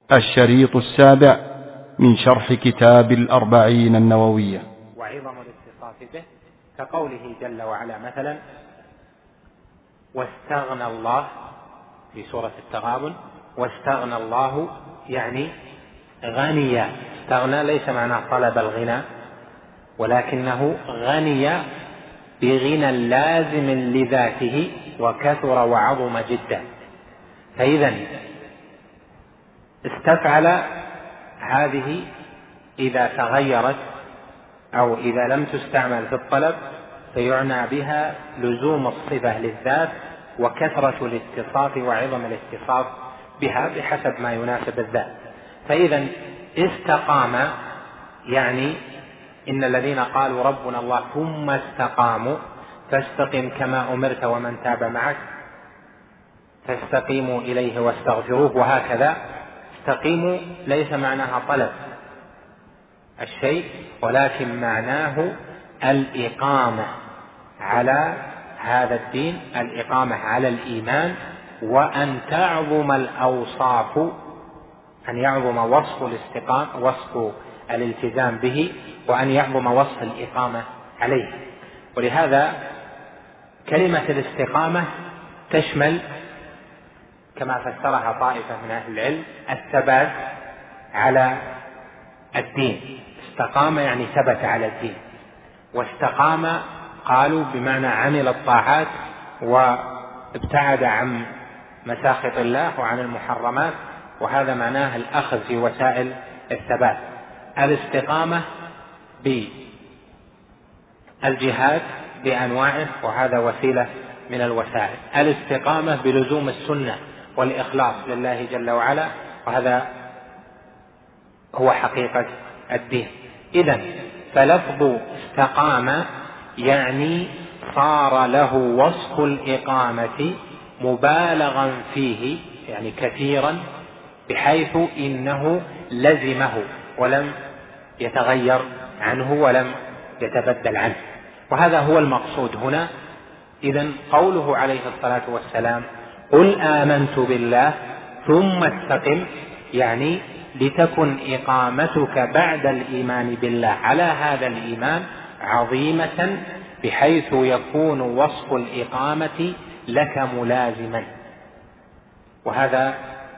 الشريط السابع من شرح كتاب الأربعين النووية. وعظم الاتصاف به كقوله جل وعلا مثلا: واستغنى الله في سورة التغابن. واستغنى الله يعني غني. استغنى ليس معناه طلب الغنى، ولكنه غني بغنى لازم لذاته وكثر وعظم جدا. فإذا استفعل هذه إذا تغيرت أو إذا لم تستعمل في الطلب فيعنى بها لزوم الصفة للذات وكثرة الاتصاف وعظم الاتصاف بها بحسب ما يناسب الذات. فإذا استقام يعني إن الذين قالوا ربنا الله ثم استقاموا فاستقم كما أمرت ومن تاب معك فاستقيموا إليه واستغفروه، وهكذا. استقيموا ليس معناها طلب الشيء، ولكن معناه الإقامة على هذا الدين، الإقامة على الإيمان، وأن تعظم الأوصاف، أن يعظم وصف الالتزام به، وأن يعظم وصف الإقامة عليه. ولهذا كلمة الاستقامة تشمل كما فسرها طائفة من أهل العلم الثبات على الدين. استقام يعني ثبت على الدين، واستقام قالوا بمعنى عمل الطاعات وابتعد عن مساخط الله وعن المحرمات، وهذا معناه الأخذ في وسائل الثبات. الاستقامة بالجهاد بأنواعه، وهذا وسيلة من الوسائل. الاستقامة بلزوم السنة والإخلاص لله جل وعلا، وهذا هو حقيقة الدين. إذن فلفظ استقام يعني صار له وصف الإقامة مبالغا فيه، يعني كثيرا، بحيث إنه لزمه ولم يتغير عنه ولم يتبدل عنه، وهذا هو المقصود هنا. إذن قوله عليه الصلاة والسلام قل آمنت بالله ثم استقم، يعني لتكن إقامتك بعد الإيمان بالله على هذا الإيمان عظيمة، بحيث يكون وصف الإقامة لك ملازما، وهذا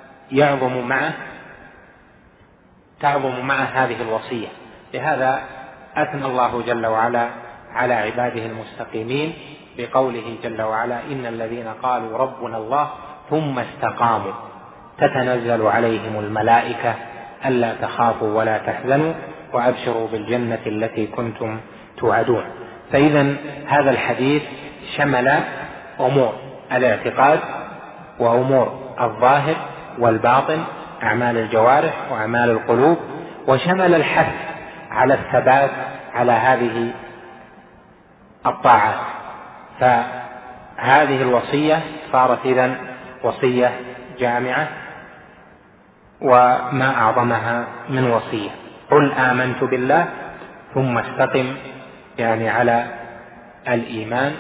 تعظم معه هذه الوصية. لهذا أثنى الله جل وعلا على عباده المستقيمين بقوله جل وعلا: إن الذين قالوا ربنا الله ثم استقاموا تتنزل عليهم الملائكة ألا تخافوا ولا تحزنوا وأبشروا بالجنة التي كنتم توعدون. فإذا هذا الحديث شمل أمور الاعتقاد وأمور الظاهر والباطن، أعمال الجوارح وأعمال القلوب، وشمل الحث على الثبات على هذه الطاعات. فهذه الوصية صارت إذن وصية جامعة، وما أعظمها من وصية. قل آمنت بالله ثم استقم، يعني على الإيمان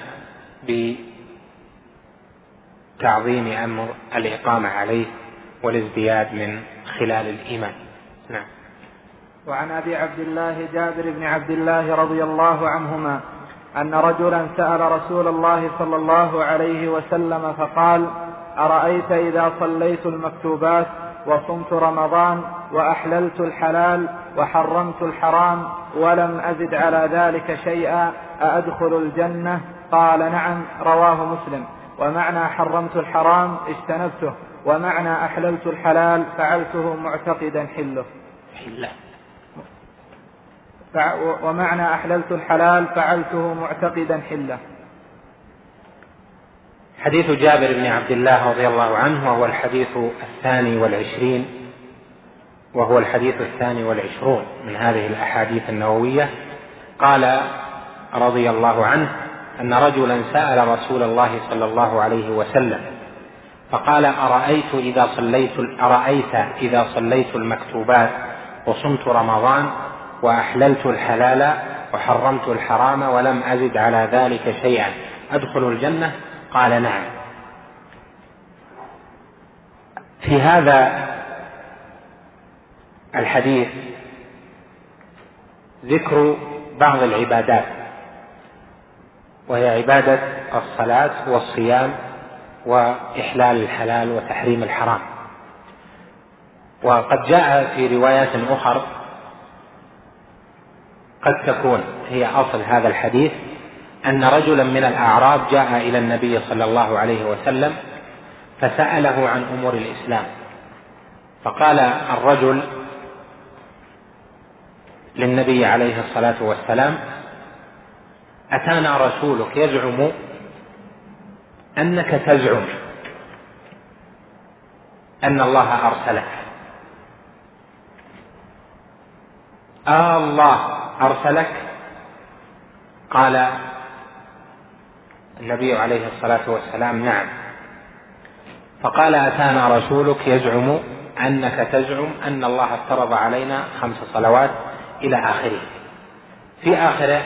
بتعظيم أمر الإقامة عليه والازدياد من خلال الإيمان. نعم. وعن أبي عبد الله جابر بن عبد الله رضي الله عنهما أن رجلا سأل رسول الله صلى الله عليه وسلم فقال: أرأيت إذا صليت المكتوبات وصمت رمضان وأحللت الحلال وحرمت الحرام ولم أزد على ذلك شيئا أأدخل الجنة؟ قال: نعم. رواه مسلم. ومعنى حرمت الحرام اجتنبته، ومعنى أحللت الحلال فعلته معتقدا حله. ومعنى أحللت الحلال فعلته معتقدا حله. حديث جابر بن عبد الله رضي الله عنه وهو الحديث 22 وهو الحديث 22 من هذه الأحاديث النووية. قال رضي الله عنه أن رجلا سأل رسول الله صلى الله عليه وسلم فقال: أرأيت إذا صليت المكتوبات وصمت رمضان وأحللت الحلال وحرمت الحرام ولم أزد على ذلك شيئا أدخل الجنة؟ قال: نعم. في هذا الحديث ذكر بعض العبادات، وهي عبادة الصلاة والصيام وإحلال الحلال وتحريم الحرام. وقد جاء في روايات أخرى قد تكون هي أصل هذا الحديث، أن رجلا من الأعراب جاء إلى النبي صلى الله عليه وسلم فسأله عن أمور الإسلام، فقال الرجل للنبي عليه الصلاة والسلام: أتانا رسولك يزعم أنك تزعم أن الله أرسلك، الله أرسلك؟ قال النبي عليه الصلاة والسلام: نعم. فقال: أتانا رسولك يزعم أنك تزعم أن الله افترض علينا 5 صلوات إلى آخره. في آخره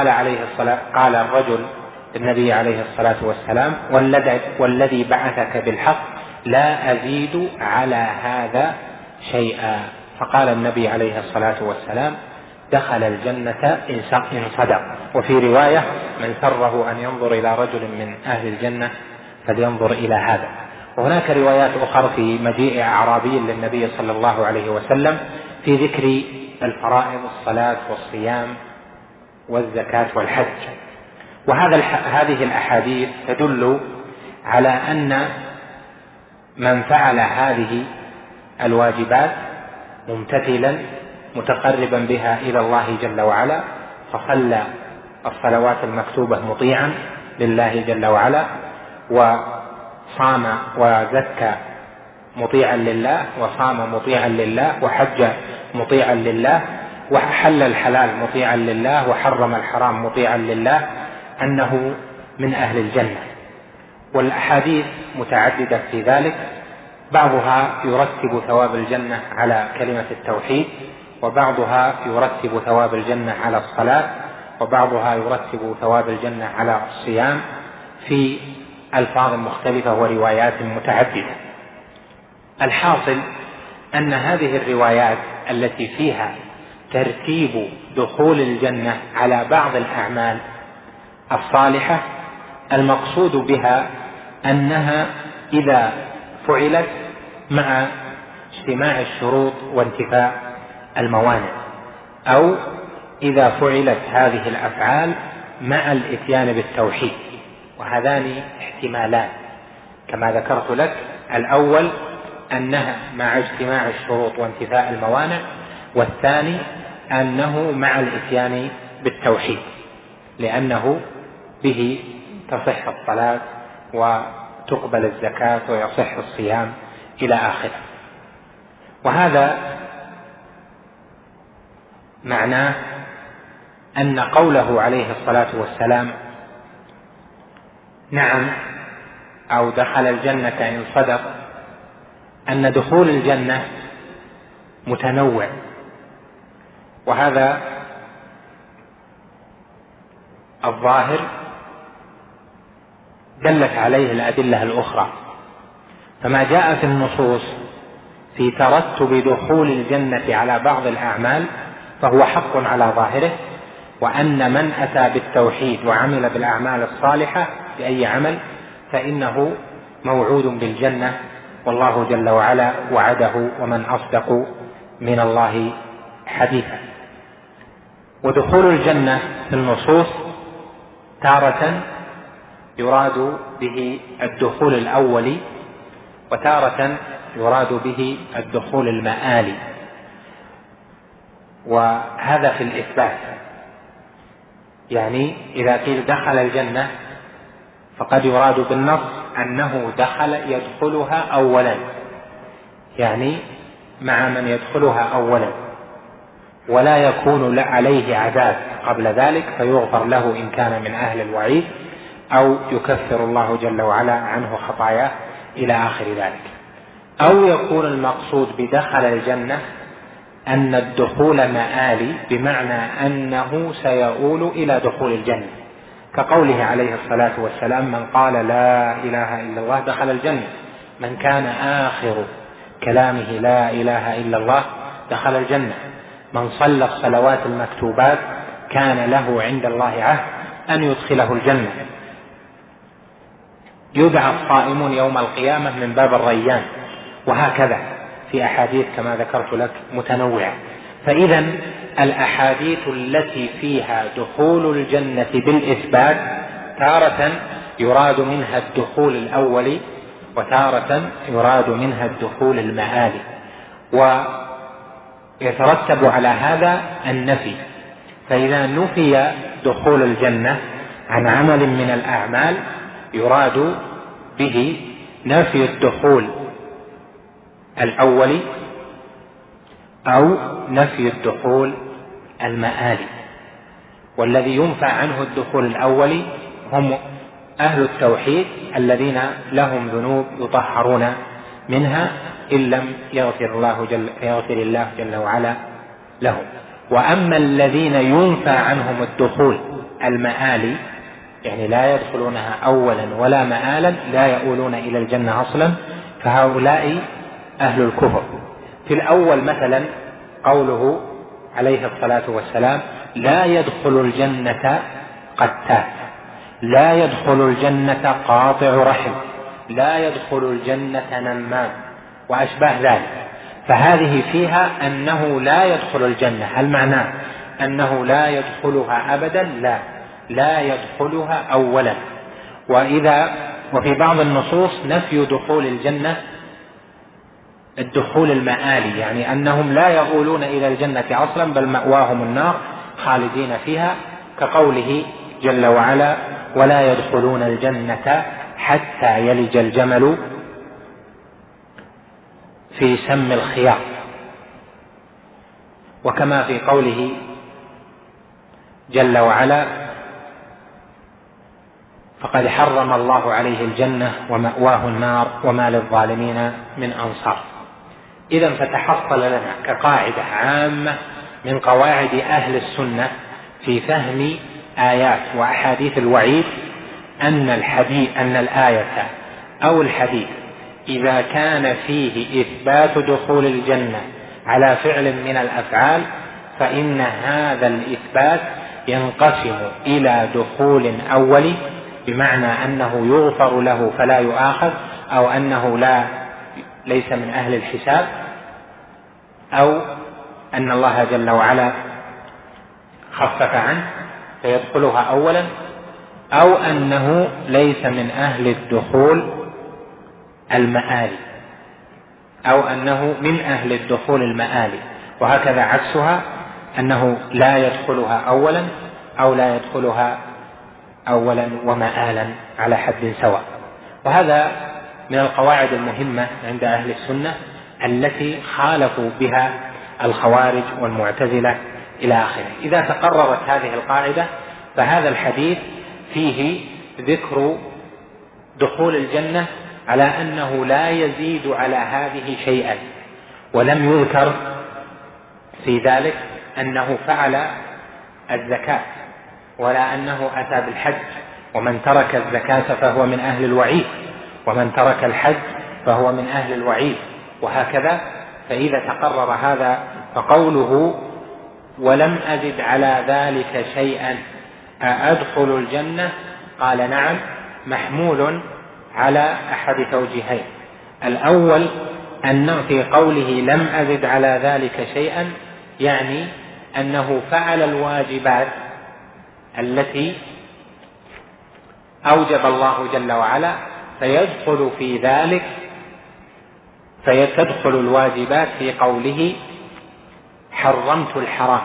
قال الرجل النبي عليه الصلاة والسلام: والذي بعثك بالحق لا أزيد على هذا شيئا. فقال النبي عليه الصلاة والسلام: دخل الجنة إن صدق. وفي رواية: من سره أن ينظر إلى رجل من أهل الجنة فلينظر إلى هذا. وهناك روايات أخرى في مجيء أعرابي للنبي صلى الله عليه وسلم في ذكر الفرائض: الصلاة والصيام والزكاة والحج. هذه الأحاديث تدل على أن من فعل هذه الواجبات ممتثلا متقربا بها إلى الله جل وعلا، فصلى الصلوات المكتوبة مطيعا لله جل وعلا، وصام وزكى مطيعا لله، وصام مطيعا لله، وحج مطيعا لله، وحل الحلال مطيعا لله، وحرم الحرام مطيعا لله، أنه من أهل الجنة. والأحاديث متعددة في ذلك، بعضها يرتب ثواب الجنة على كلمة التوحيد، وبعضها يرتب ثواب الجنة على الصلاة، وبعضها يرتب ثواب الجنة على الصيام في ألفاظ مختلفة وروايات متعددة. الحاصل أن هذه الروايات التي فيها ترتيب دخول الجنة على بعض الأعمال الصالحة، المقصود بها أنها إذا فعلت مع اجتماع الشروط وانتفاء الموانع، أو إذا فعلت هذه الأفعال مع الإتيان بالتوحيد. وهذان احتمالان كما ذكرت لك: الأول أنها مع اجتماع الشروط وانتفاء الموانع، والثاني أنه مع الإتيان بالتوحيد، لأنه به تصح الصلاة وتقبل الزكاة ويصح الصيام إلى آخره. وهذا معناه أن قوله عليه الصلاة والسلام: نعم، أو دخل الجنة إن صدق، أن دخول الجنة متنوع، وهذا الظاهر دلت عليه الأدلة الأخرى. فما جاء في النصوص في ترتب دخول الجنة على بعض الأعمال فهو حق على ظاهره، وأن من أتى بالتوحيد وعمل بالأعمال الصالحة بأي عمل فإنه موعود بالجنة، والله جل وعلا وعده: ومن أصدق من الله حديثا. ودخول الجنة في النصوص تارة يراد به الدخول الأولي، وتارة يراد به الدخول المآلي، وهذا في الإثبات. يعني إذا قيل دخل الجنة فقد يراد بالنص أنه يدخلها أولا، يعني مع من يدخلها أولا، ولا يكون عليه عذاب قبل ذلك فيغفر له إن كان من أهل الوعيد، أو يكفر الله جل وعلا عنه خطاياه إلى آخر ذلك. أو يكون المقصود بدخل الجنة أن الدخول مآلي، بمعنى أنه سيؤول إلى دخول الجنة، كقوله عليه الصلاة والسلام: من قال لا إله إلا الله دخل الجنة، من كان آخر كلامه لا إله إلا الله دخل الجنة. من صلى الصلوات المكتوبات كان له عند الله عهد أن يدخله الجنة. يدعى الصائمون يوم القيامة من باب الريان، وهكذا في أحاديث كما ذكرت لك متنوعة. فإذا الأحاديث التي فيها دخول الجنة بالإثبات تارة يراد منها الدخول الأولي، وتارة يراد منها الدخول المآلي، ويترتب على هذا النفي. فإذا نفي دخول الجنة عن عمل من الأعمال يراد به نفي الدخول الأولي أو نفي الدخول المآلي. والذي ينفى عنه الدخول الأولي هم أهل التوحيد الذين لهم ذنوب يطهرون منها إن لم يغفر الله جل وعلا لهم. وأما الذين ينفى عنهم الدخول المآلي، يعني لا يدخلونها أولا ولا مآلا، لا يؤولون إلى الجنة أصلا، فهؤلاء أهل الكفر. في الأول مثلا قوله عليه الصلاة والسلام: لا يدخل الجنة قتال، لا يدخل الجنة قاطع رحم، لا يدخل الجنة نمام، وأشباه ذلك. فهذه فيها أنه لا يدخل الجنة. هل معناه أنه لا يدخلها أبدا؟ لا يدخلها أولا. وفي بعض النصوص نفي دخول الجنة الدخول المآلي، يعني أنهم لا يؤولون إلى الجنة أصلا، بل مأواهم النار خالدين فيها، كقوله جل وعلا: ولا يدخلون الجنة حتى يلج الجمل في سم الخياط. وكما في قوله جل وعلا: فقد حرم الله عليه الجنة ومأواه النار وما للظالمين من أنصار. إذن فتحصل لنا كقاعدة عامة من قواعد أهل السنة في فهم آيات وأحاديث الوعيد أن الآية أو الحديث إذا كان فيه إثبات دخول الجنة على فعل من الأفعال، فإن هذا الإثبات ينقسم إلى دخول أولي، بمعنى أنه يغفر له فلا يؤاخذ، أو أنه ليس من أهل الحساب، أو أن الله جل وعلا خفف عنه فيدخلها أولا، أو أنه ليس من أهل الدخول المآلي، أو أنه من أهل الدخول المآلي. وهكذا عكسها، أنه لا يدخلها أولا أو لا يدخلها أولا ومآلا على حد سواء. وهذا من القواعد المهمة عند أهل السنة التي خالفوا بها الخوارج والمعتزلة إلى آخره. إذا تقررت هذه القاعدة فهذا الحديث فيه ذكر دخول الجنة على أنه لا يزيد على هذه شيئا، ولم يذكر في ذلك أنه فعل الزكاة ولا أنه أتى بالحج. ومن ترك الزكاة فهو من أهل الوعيد، ومن ترك الحج فهو من أهل الوعيد، وهكذا. فإذا تقرر هذا فقوله ولم أزد على ذلك شيئا أأدخل الجنة، قال نعم، محمول على أحد توجيهين. الأول أنه في قوله لم أزد على ذلك شيئا يعني أنه فعل الواجبات التي أوجب الله جل وعلا، فيدخل في ذلك، فتدخل الواجبات في قوله حرمت الحرام،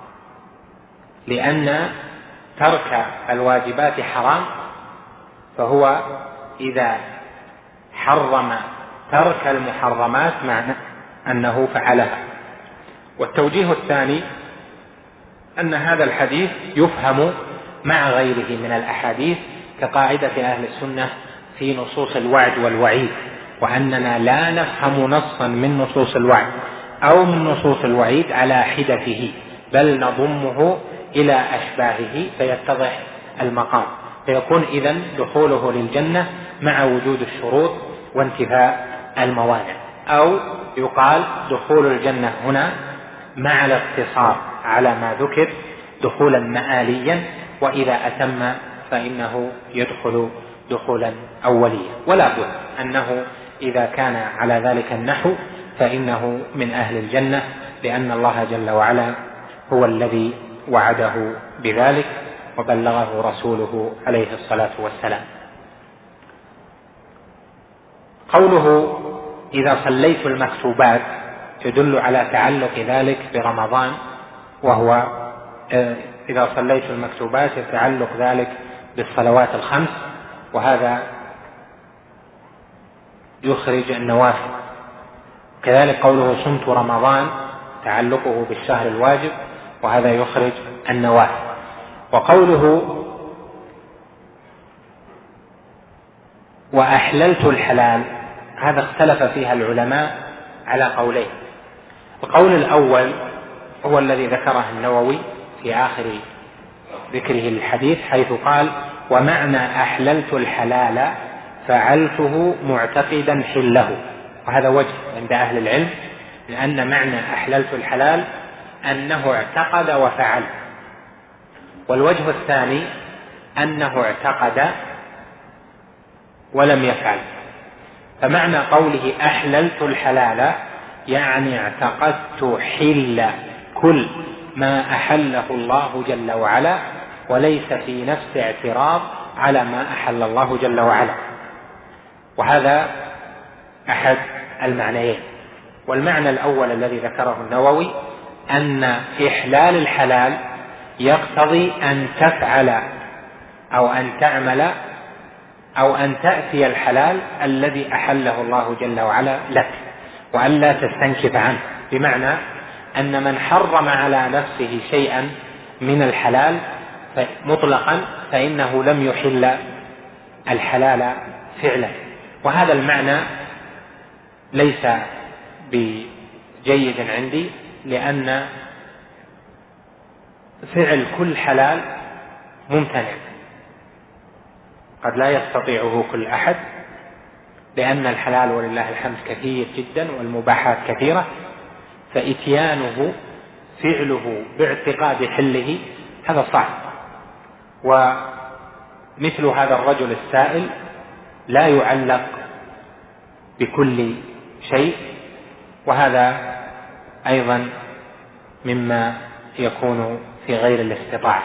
لأن ترك الواجبات حرام، فهو إذا حرم ترك المحرمات معنى أنه فعلها. والتوجيه الثاني أن هذا الحديث يفهم مع غيره من الأحاديث كقاعدة أهل السنة في نصوص الوعد والوعيد، وأننا لا نفهم نصا من نصوص الوعد أو من نصوص الوعيد على حدته، بل نضمه إلى أشباهه فيتضح المقام، فيكون إذن دخوله للجنة مع وجود الشروط وانتفاء الموانع. أو يقال دخول الجنة هنا مع الاقتصار على ما ذكر دخولا مآليا، وإذا أتم فإنه يدخل دخولا أوليا. ولا بد أنه إذا كان على ذلك النحو فإنه من أهل الجنة، لأن الله جل وعلا هو الذي وعده بذلك وبلغه رسوله عليه الصلاة والسلام. قوله إذا صليت المكتوبات يدل على تعلق ذلك برمضان، وهو إذا صليت المكتوبات يتعلق ذلك بالصلوات الخمس، وهذا يخرج النوافل. كذلك قوله صمت رمضان تعلقه بالشهر الواجب، وهذا يخرج النوافل. وقوله وأحللت الحلال هذا اختلف فيها العلماء على قولين. القول الأول هو الذي ذكره النووي في آخر ذكره للحديث، حيث قال ومعنى أحللت الحلال فعلته معتقدا حله، وهذا وجه عند أهل العلم، لأن معنى أحللت الحلال أنه اعتقد وفعل، والوجه الثاني أنه اعتقد ولم يفعل. فمعنى قوله أحللت الحلال يعني اعتقدت حل كل ما أحله الله جل وعلا، وليس في نفس اعتراض على ما أحل الله جل وعلا، وهذا أحد المعنيين. والمعنى الأول الذي ذكره النووي أن إحلال الحلال يقتضي أن تفعل أو أن تعمل أو أن تأتي الحلال الذي أحله الله جل وعلا لك، وأن لا تستنكف عنه، بمعنى أن من حرم على نفسه شيئا من الحلال مطلقا فإنه لم يحل الحلال فعلا. وهذا المعنى ليس بجيد عندي، لأن فعل كل حلال ممتنع، قد لا يستطيعه كل أحد، لأن الحلال ولله الحمد كثير جدا والمباحات كثيرة، فإتيانه فعله باعتقاد حله هذا صعب. ومثل هذا الرجل السائل لا يعلق بكل شيء، وهذا أيضا مما يكون في غير الاستطاعة.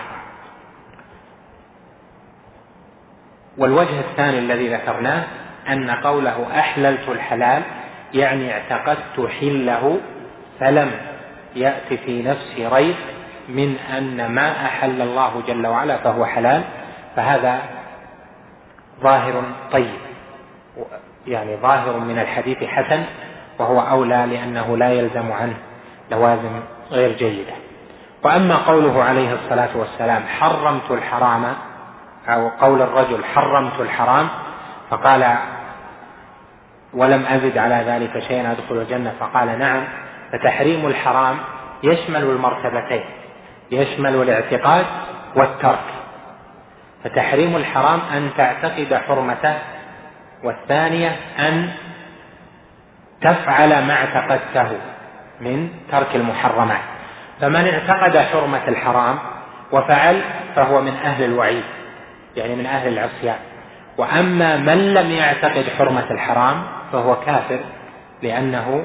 والوجه الثاني الذي ذكرناه أن قوله أحللت الحلال يعني اعتقدت حله، فلم يأتي في نفسي ريب من أن ما أحل الله جل وعلا فهو حلال، فهذا ظاهر طيب، يعني ظاهر من الحديث حسن، وهو أولى لأنه لا يلزم عنه لوازم غير جيدة. وأما قوله عليه الصلاة والسلام حرمت الحرام، أو قول الرجل حرمت الحرام فقال ولم أزد على ذلك شيئا أدخل الجنة، فقال نعم، فتحريم الحرام يشمل المرتبتين، يشمل الاعتقاد والترك. فتحريم الحرام أن تعتقد حرمته، والثانية أن تفعل ما اعتقدته من ترك المحرمات. فمن اعتقد حرمة الحرام وفعل فهو من أهل الوعيد، يعني من أهل العصيان. وأما من لم يعتقد حرمة الحرام فهو كافر، لأنه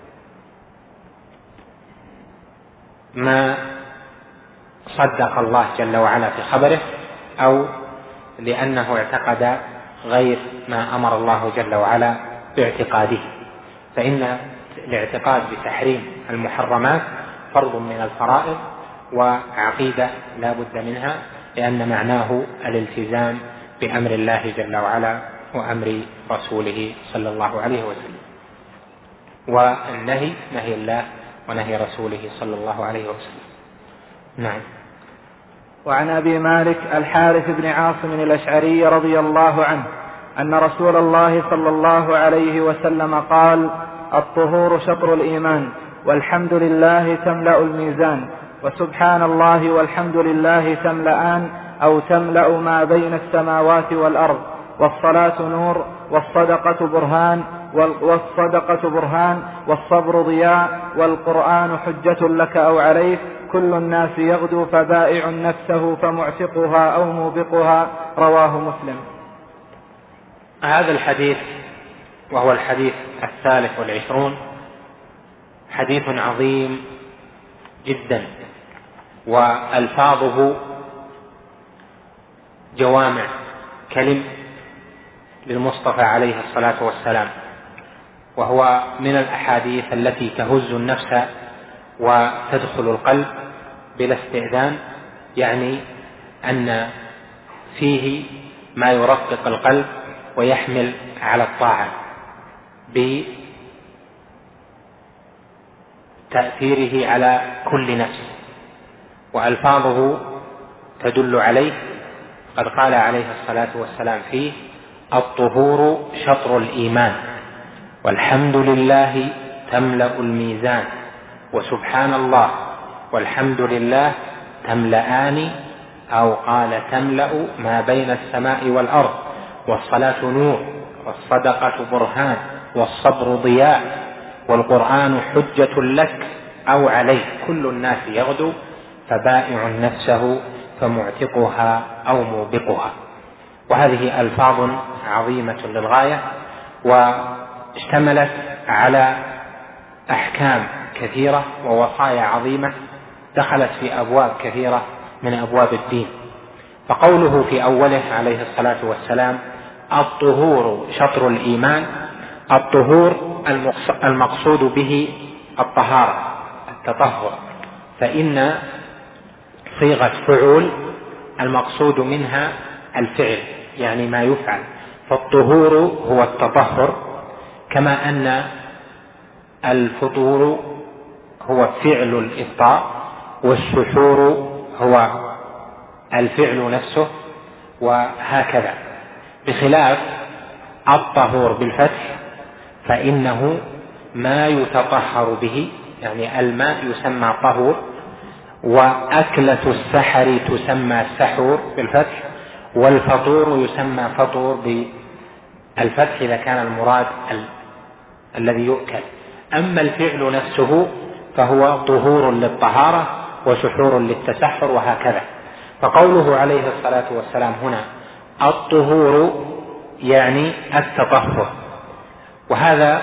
ما صدق الله جل وعلا في خبره، أو لأنه اعتقد غير ما أمر الله جل وعلا باعتقاده. فإن الاعتقاد بتحريم المحرمات فرض من الفرائض، وعقيدة لا بد منها، لأن معناه الالتزام بأمر الله جل وعلا وأمر رسوله صلى الله عليه وسلم، والنهي نهي الله ونهي رسوله صلى الله عليه وسلم. نعم. وعن أبي مالك الحارث بن عاصم الأشعري رضي الله عنه أن رسول الله صلى الله عليه وسلم قال الطهور شطر الإيمان، والحمد لله تملأ الميزان، وسبحان الله والحمد لله تملأان أو تملأ ما بين السماوات والأرض، والصلاة نور، والصدقة برهان، والصدقة برهان، والصبر ضياء، والقرآن حجة لك أو عليك، كل الناس يغدو فبائع نفسه فمعتقها أو موبقها. رواه مسلم. هذا الحديث وهو الحديث 23 حديث عظيم جدا، وألفاظه جوامع كلم للمصطفى عليه الصلاة والسلام، وهو من الأحاديث التي تهز النفس وتدخل القلب بلا استئذان، يعني أن فيه ما يرقق القلب ويحمل على الطاعة بتأثيره على كل نفس، وألفاظه تدل عليه. قد قال عليه الصلاة والسلام فيه: الطهور شطر الإيمان، والحمد لله تملأ الميزان، وسبحان الله والحمد لله تملأان، أو قال تملأ ما بين السماء والأرض، والصلاة نور، والصدقة برهان، والصبر ضياء، والقرآن حجة لك أو عليك، كل الناس يغدو فبائع نفسه فمعتقها أو موبقها. وهذه ألفاظ عظيمة للغاية، واشتملت على أحكام كثيرة ووصايا عظيمة دخلت في أبواب كثيرة من أبواب الدين. فقوله في أوله عليه الصلاة والسلام: الطهور شطر الإيمان، الطهور المقصود به الطهارة، التطهر، فإن صيغة فعول المقصود منها الفعل، يعني ما يفعل، فالطهور هو التطهر، كما أن الفطور هو فعل الإفطار، والسحور هو الفعل نفسه، وهكذا، بخلاف الطهور بالفتح فإنه ما يتطهر به، يعني الماء يسمى طهور، وأكلة السحر تسمى سحور بالفتح، والفطور يسمى فطور بالفتح إذا كان المراد الذي يؤكل. أما الفعل نفسه فهو طهور للطهارة وسحور للتسحر، وهكذا. فقوله عليه الصلاة والسلام هنا الطهور يعني التطهر، وهذا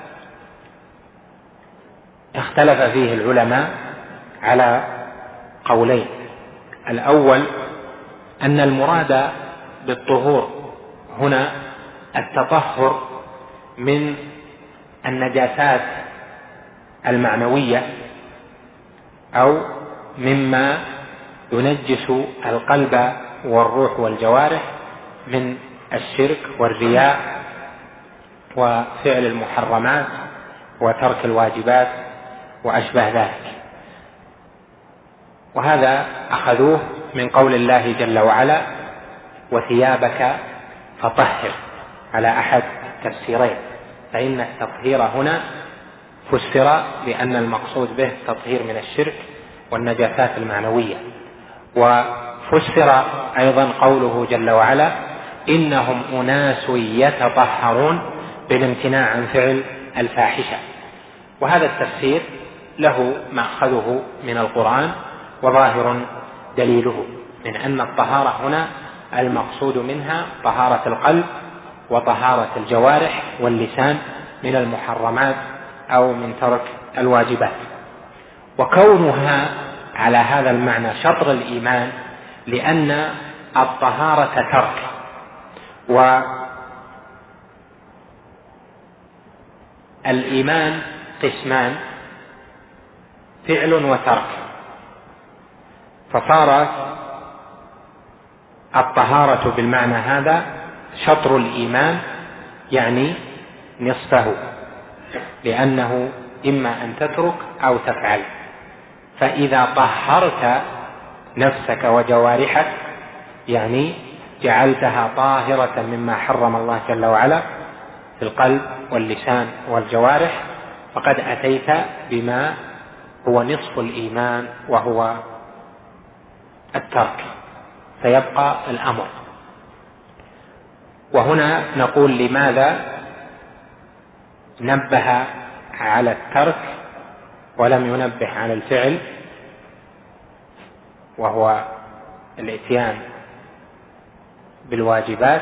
اختلف فيه العلماء على قولين. الأول أن المراد بالطهور هنا التطهر من النجاسات المعنوية أو مما ينجس القلب والروح والجوارح من الشرك والرياء وفعل المحرمات وترك الواجبات وأشبه ذلك. وهذا أخذوه من قول الله جل وعلا: وثيابك فطهر، على أحد تفسيرين، فإن التطهير هنا فسر بأن المقصود به التطهير من الشرك والنجاسات المعنوية، وفسر أيضا قوله جل وعلا: إنهم أناس يتطهرون، بالامتناع عن فعل الفاحشة. وهذا التفسير له مأخذه من القرآن، وظاهر دليله من أن الطهارة هنا المقصود منها طهارة القلب وطهارة الجوارح واللسان من المحرمات أو من ترك الواجبات. وكونها على هذا المعنى شطر الإيمان لأن الطهارة ترك، والإيمان قسمان: فعل وترك، فصارت الطهارة بالمعنى هذا شطر الإيمان، يعني نصفه، لأنه إما أن تترك أو تفعل. فإذا طهرت نفسك وجوارحك، يعني جعلتها طاهرة مما حرم الله جل وعلا في القلب واللسان والجوارح، فقد أتيت بما هو نصف الإيمان وهو الترك، فيبقى الأمر. وهنا نقول: لماذا نبه على الترك ولم ينبه على الفعل، وهو الإتيان بالواجبات؟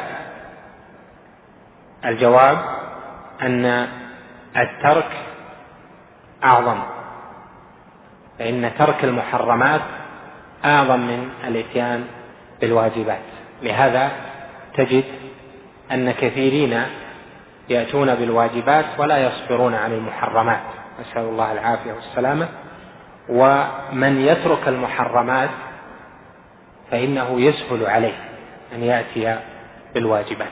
الجواب أن الترك أعظم، فإن ترك المحرمات أعظم من الإتيان بالواجبات. لهذا تجد أن كثيرين يأتون بالواجبات ولا يصبرون عن المحرمات، نسأل الله العافية والسلامة. ومن يترك المحرمات فإنه يسهل عليه أن يأتي بالواجبات.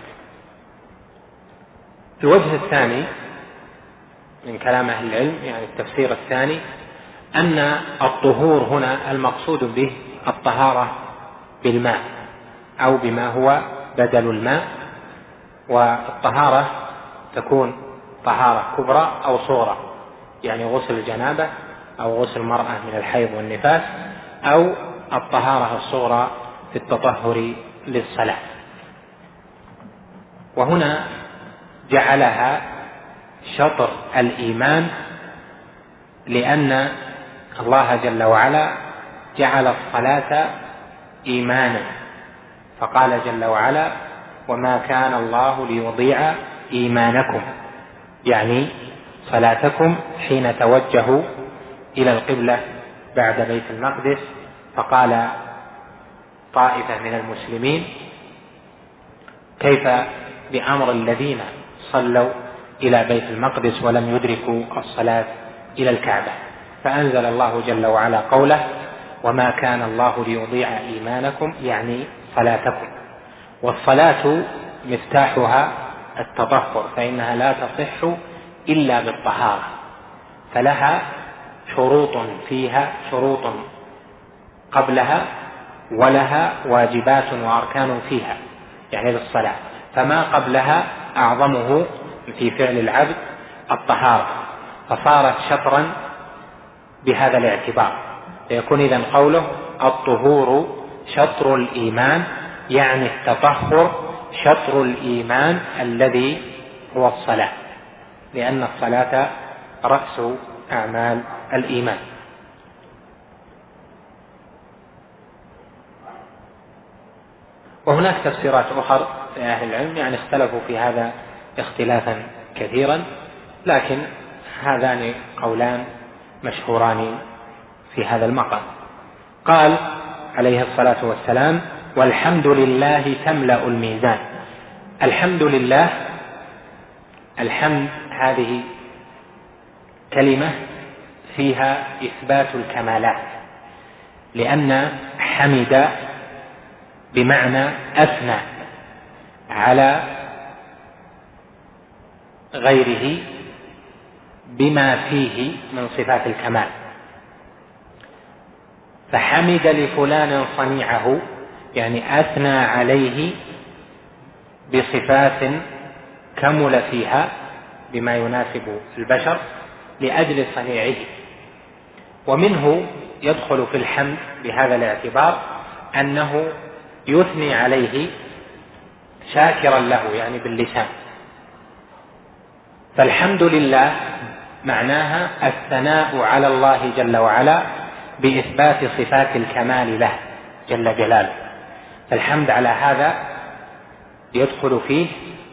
الوجه الثاني من كلام أهل العلم، يعني التفسير الثاني، أن الطهور هنا المقصود به الطهارة بالماء أو بما هو بدل الماء، والطهارة تكون طهارة كبرى أو صغرى، يعني غسل الجنابة أو غسل المرأة من الحيض والنفاس، أو الطهارة الصغرى في التطهر للصلاة. وهنا جعلها شطر الإيمان، لأن الله جل وعلا جعل الصلاة إيمانا، فقال جل وعلا: وما كان الله ليضيع إيمانكم، يعني صلاتكم حين توجهوا إلى القبلة بعد بيت المقدس. فقال طائفة من المسلمين: كيف بأمر الذين صلوا إلى بيت المقدس ولم يدركوا الصلاة إلى الكعبة؟ فأنزل الله جل وعلا قوله: وما كان الله ليضيع إيمانكم، يعني صلاتكم. والصلاة مفتاحها التطهر، فإنها لا تصح إلا بالطهارة، فلها شروط، فيها شروط قبلها، ولها واجبات وأركان فيها، يعني للصلاة. فما قبلها أعظمه في فعل العبد الطهارة، فصارت شطرا بهذا الاعتبار. فيكون إذن قوله الطهور شطر الإيمان، يعني التطهر شطر الإيمان الذي هو الصلاة، لأن الصلاة رأس أعمال الإيمان. وهناك تفسيرات أخرى لأهل العلم، يعني اختلفوا في هذا اختلافا كثيرا، لكن هذان قولان مشهوران في هذا المقام. قال عليه الصلاة والسلام: والحمد لله تملأ الميزان. الحمد لله، الحمد هذه كلمة فيها إثبات الكمالات، لأن حمد بمعنى أثنى على غيره بما فيه من صفات الكمال. فحمد لفلان صنيعه، يعني أثنى عليه بصفات كمل فيها بما يناسب البشر لأجل صنيعه. ومنه يدخل في الحمد بهذا الاعتبار أنه يثني عليه شاكرا له، يعني باللسان. فالحمد لله معناها الثناء على الله جل وعلا بإثبات صفات الكمال له جل جلاله. فالحمد على هذا يدخل فيه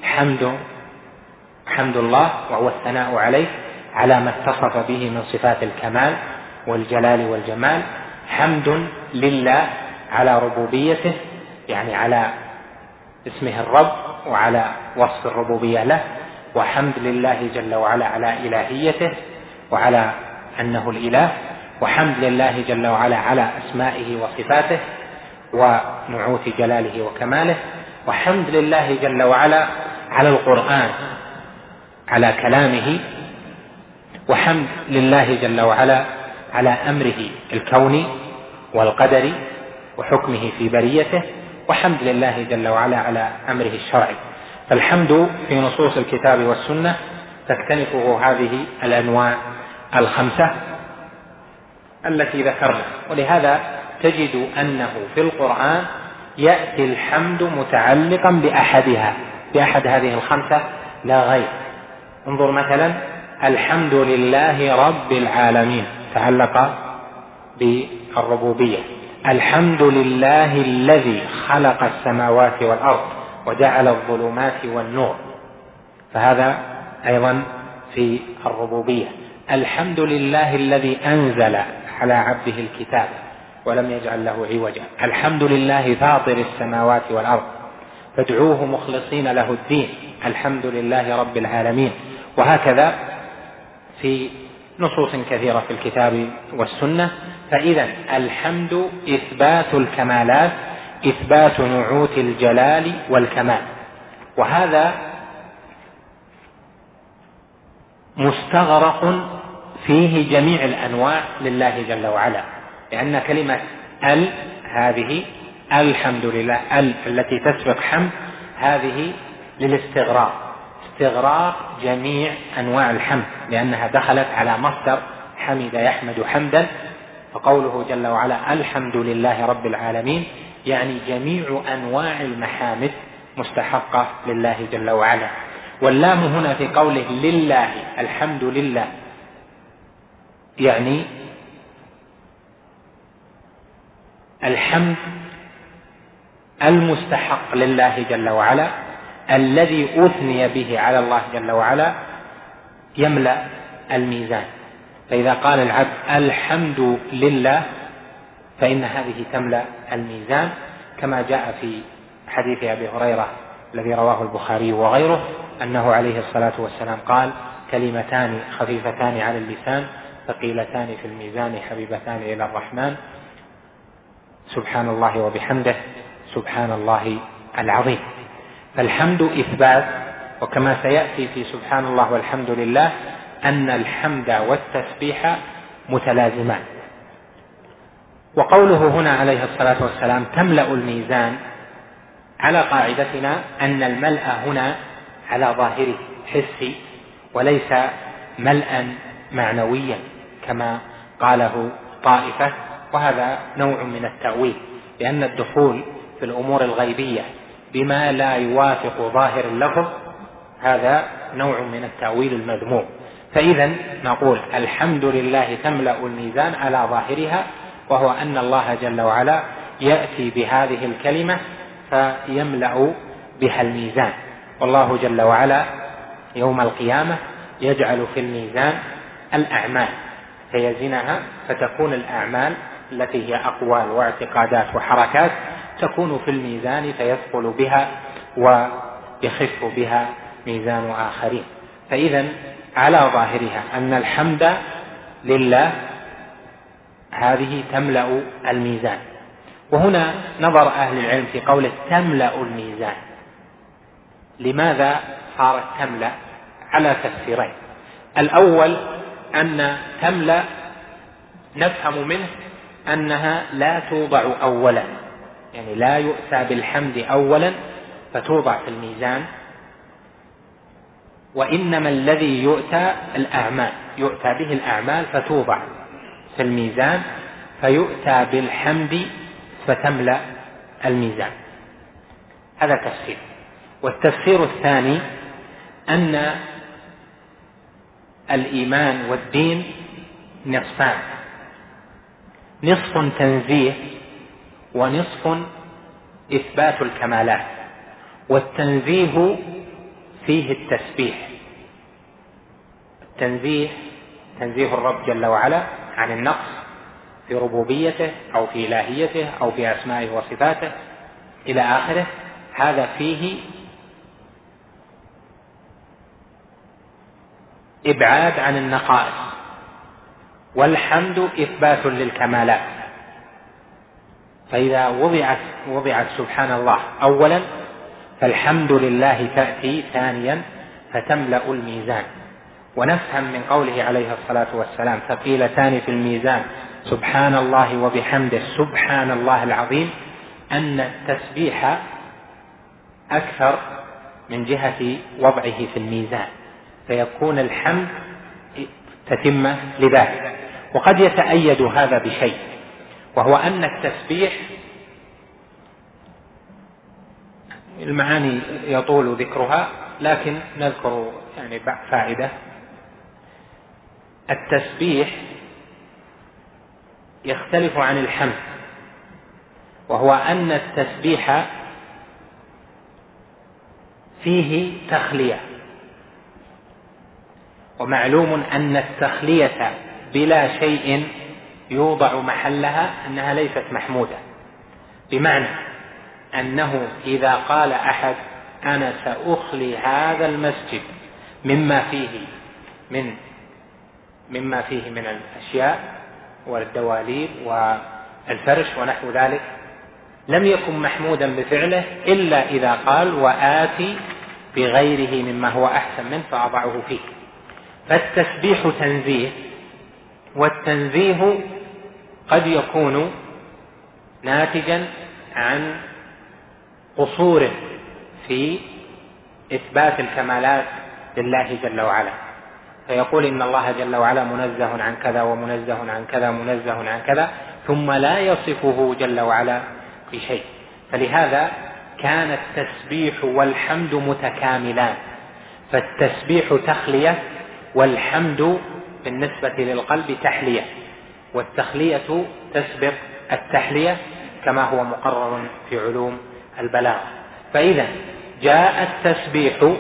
حمد الله، وهو الثناء عليه على ما اتصف به من صفات الكمال والجلال والجمال. حمد لله على ربوبيته، يعني على اسمه الرب وعلى وصف الربوبية له. وحمد لله جل وعلا على إلهيته وعلى أنه الإله. وحمد لله جل وعلا على أسمائه وصفاته ونعوت جلاله وكماله. وحمد لله جل وعلا على القرآن، على كلامه. وحمد لله جل وعلا على أمره الكوني والقدري وحكمه في بريته. وحمد لله جل وعلا على أمره الشرعي. فالحمد في نصوص الكتاب والسنة تكتنفه هذه الأنواع الخمسة التي ذكرنا. ولهذا تجد أنه في القرآن يأتي الحمد متعلقا بأحد هذه الخمسة لا غير. انظر مثلا الحمد لله رب العالمين تعلق بالربوبية. الحمد لله الذي خلق السماوات والأرض وجعل الظلمات والنور، فهذا أيضا في الربوبية. الحمد لله الذي أنزل على عبده الكتاب ولم يجعل له عوجا. الحمد لله فاطر السماوات والأرض فادعوه مخلصين له الدين. الحمد لله رب العالمين. وهكذا في نصوص كثيرة في الكتاب والسنة. فإذا الحمد إثبات الكمالات، إثبات نعوت الجلال والكمال، وهذا مستغرق فيه جميع الأنواع لله جل وعلا، لأن كلمة هذه الحمد لله التي تسبق حمد هذه للاستغراق، استغراق جميع أنواع الحمد، لأنها دخلت على مصدر حمد يحمد حمدا. فقوله جل وعلا الحمد لله رب العالمين يعني جميع أنواع المحامد مستحقة لله جل وعلا. واللام هنا في قوله لله الحمد لله يعني الحمد المستحق لله جل وعلا الذي أثني به على الله جل وعلا يملأ الميزان. فإذا قال العبد الحمد لله فإن هذه تملأ الميزان، كما جاء في حديث أبي هريرة الذي رواه البخاري وغيره أنه عليه الصلاة والسلام قال كلمتان خفيفتان على اللسان ثقيلتان في الميزان حبيبتان إلى الرحمن سبحان الله وبحمده سبحان الله العظيم. فالحمد إثبات، وكما سيأتي في سبحان الله والحمد لله أن الحمد والتسبيح متلازمان. وقوله هنا عليه الصلاة والسلام تملأ الميزان على قاعدتنا أن الملأ هنا على ظاهره حسي وليس ملأ معنويا كما قاله طائفة، وهذا نوع من التأويل، لأن الدخول في الأمور الغيبية بما لا يوافق ظاهر اللفظ هذا نوع من التأويل المذموم. فإذا نقول الحمد لله تملأ الميزان على ظاهرها، وهو أن الله جل وعلا يأتي بهذه الكلمة فيملأ بها الميزان. والله جل وعلا يوم القيامة يجعل في الميزان الأعمال فيزنها، فتكون الأعمال التي هي أقوال واعتقادات وحركات تكون في الميزان فيثقل بها ويخف بها ميزان آخرين. فإذا على ظاهرها أن الحمد لله هذه تملأ الميزان. وهنا نظر أهل العلم في قوله تملأ الميزان، لماذا صارت تملأ؟ على تفسيرين. الأول أن تملأ نفهم منه أنها لا توضع أولا، يعني لا يؤتى بالحمد أولا فتوضع في الميزان، وإنما الذي يؤتى الأعمال، يؤتى به الأعمال فتوضع في الميزان، فيؤتى بالحمد فتملأ الميزان. هذا تفسير. والتفسير الثاني أن الإيمان والدين نصفان، نصف تنزيه ونصف إثبات الكمالات. والتنزيه فيه التسبيح، التنزيه تنزيه الرب جل وعلا عن النقص في ربوبيته أو في إلهيته أو في أسمائه وصفاته إلى آخره، هذا فيه إبعاد عن النقائص. والحمد إثبات للكمالات، فإذا وضعت سبحان الله أولا فالحمد لله تأتي ثانيا فتملأ الميزان. ونفهم من قوله عليه الصلاة والسلام ثقيلتان في الميزان سبحان الله وبحمده سبحان الله العظيم أن التسبيح أكثر من جهة وضعه في الميزان، فيكون الحمد تتمة لذلك. وقد يتأيد هذا بشيء، وهو أن التسبيح المعاني يطول ذكرها، لكن نذكر يعني فائدة. التسبيح يختلف عن الحمد، وهو أن التسبيح فيه تخلية، ومعلوم أن التخلية بلا شيء يوضع محلها أنها ليست محمودة، بمعنى أنه إذا قال أحد أنا سأخلي هذا المسجد مما فيه من الأشياء والدواليب والفرش ونحو ذلك، لم يكن محمودا بفعله إلا إذا قال وآتي بغيره مما هو أحسن منه فأضعه فيه. فالتسبيح تنزيه، والتنزيه قد يكون ناتجا عن قصور في إثبات الكمالات لله جل وعلا، فيقول إن الله جل وعلا منزه عن كذا ومنزه عن كذا منزه عن كذا، ثم لا يصفه جل وعلا بشيء. فلهذا كان التسبيح والحمد متكاملان، فالتسبيح تخلية والحمد بالنسبة للقلب تحلية، والتخلية تسبق التحلية كما هو مقرر في علوم البلاغة. فإذا جاء التسبيح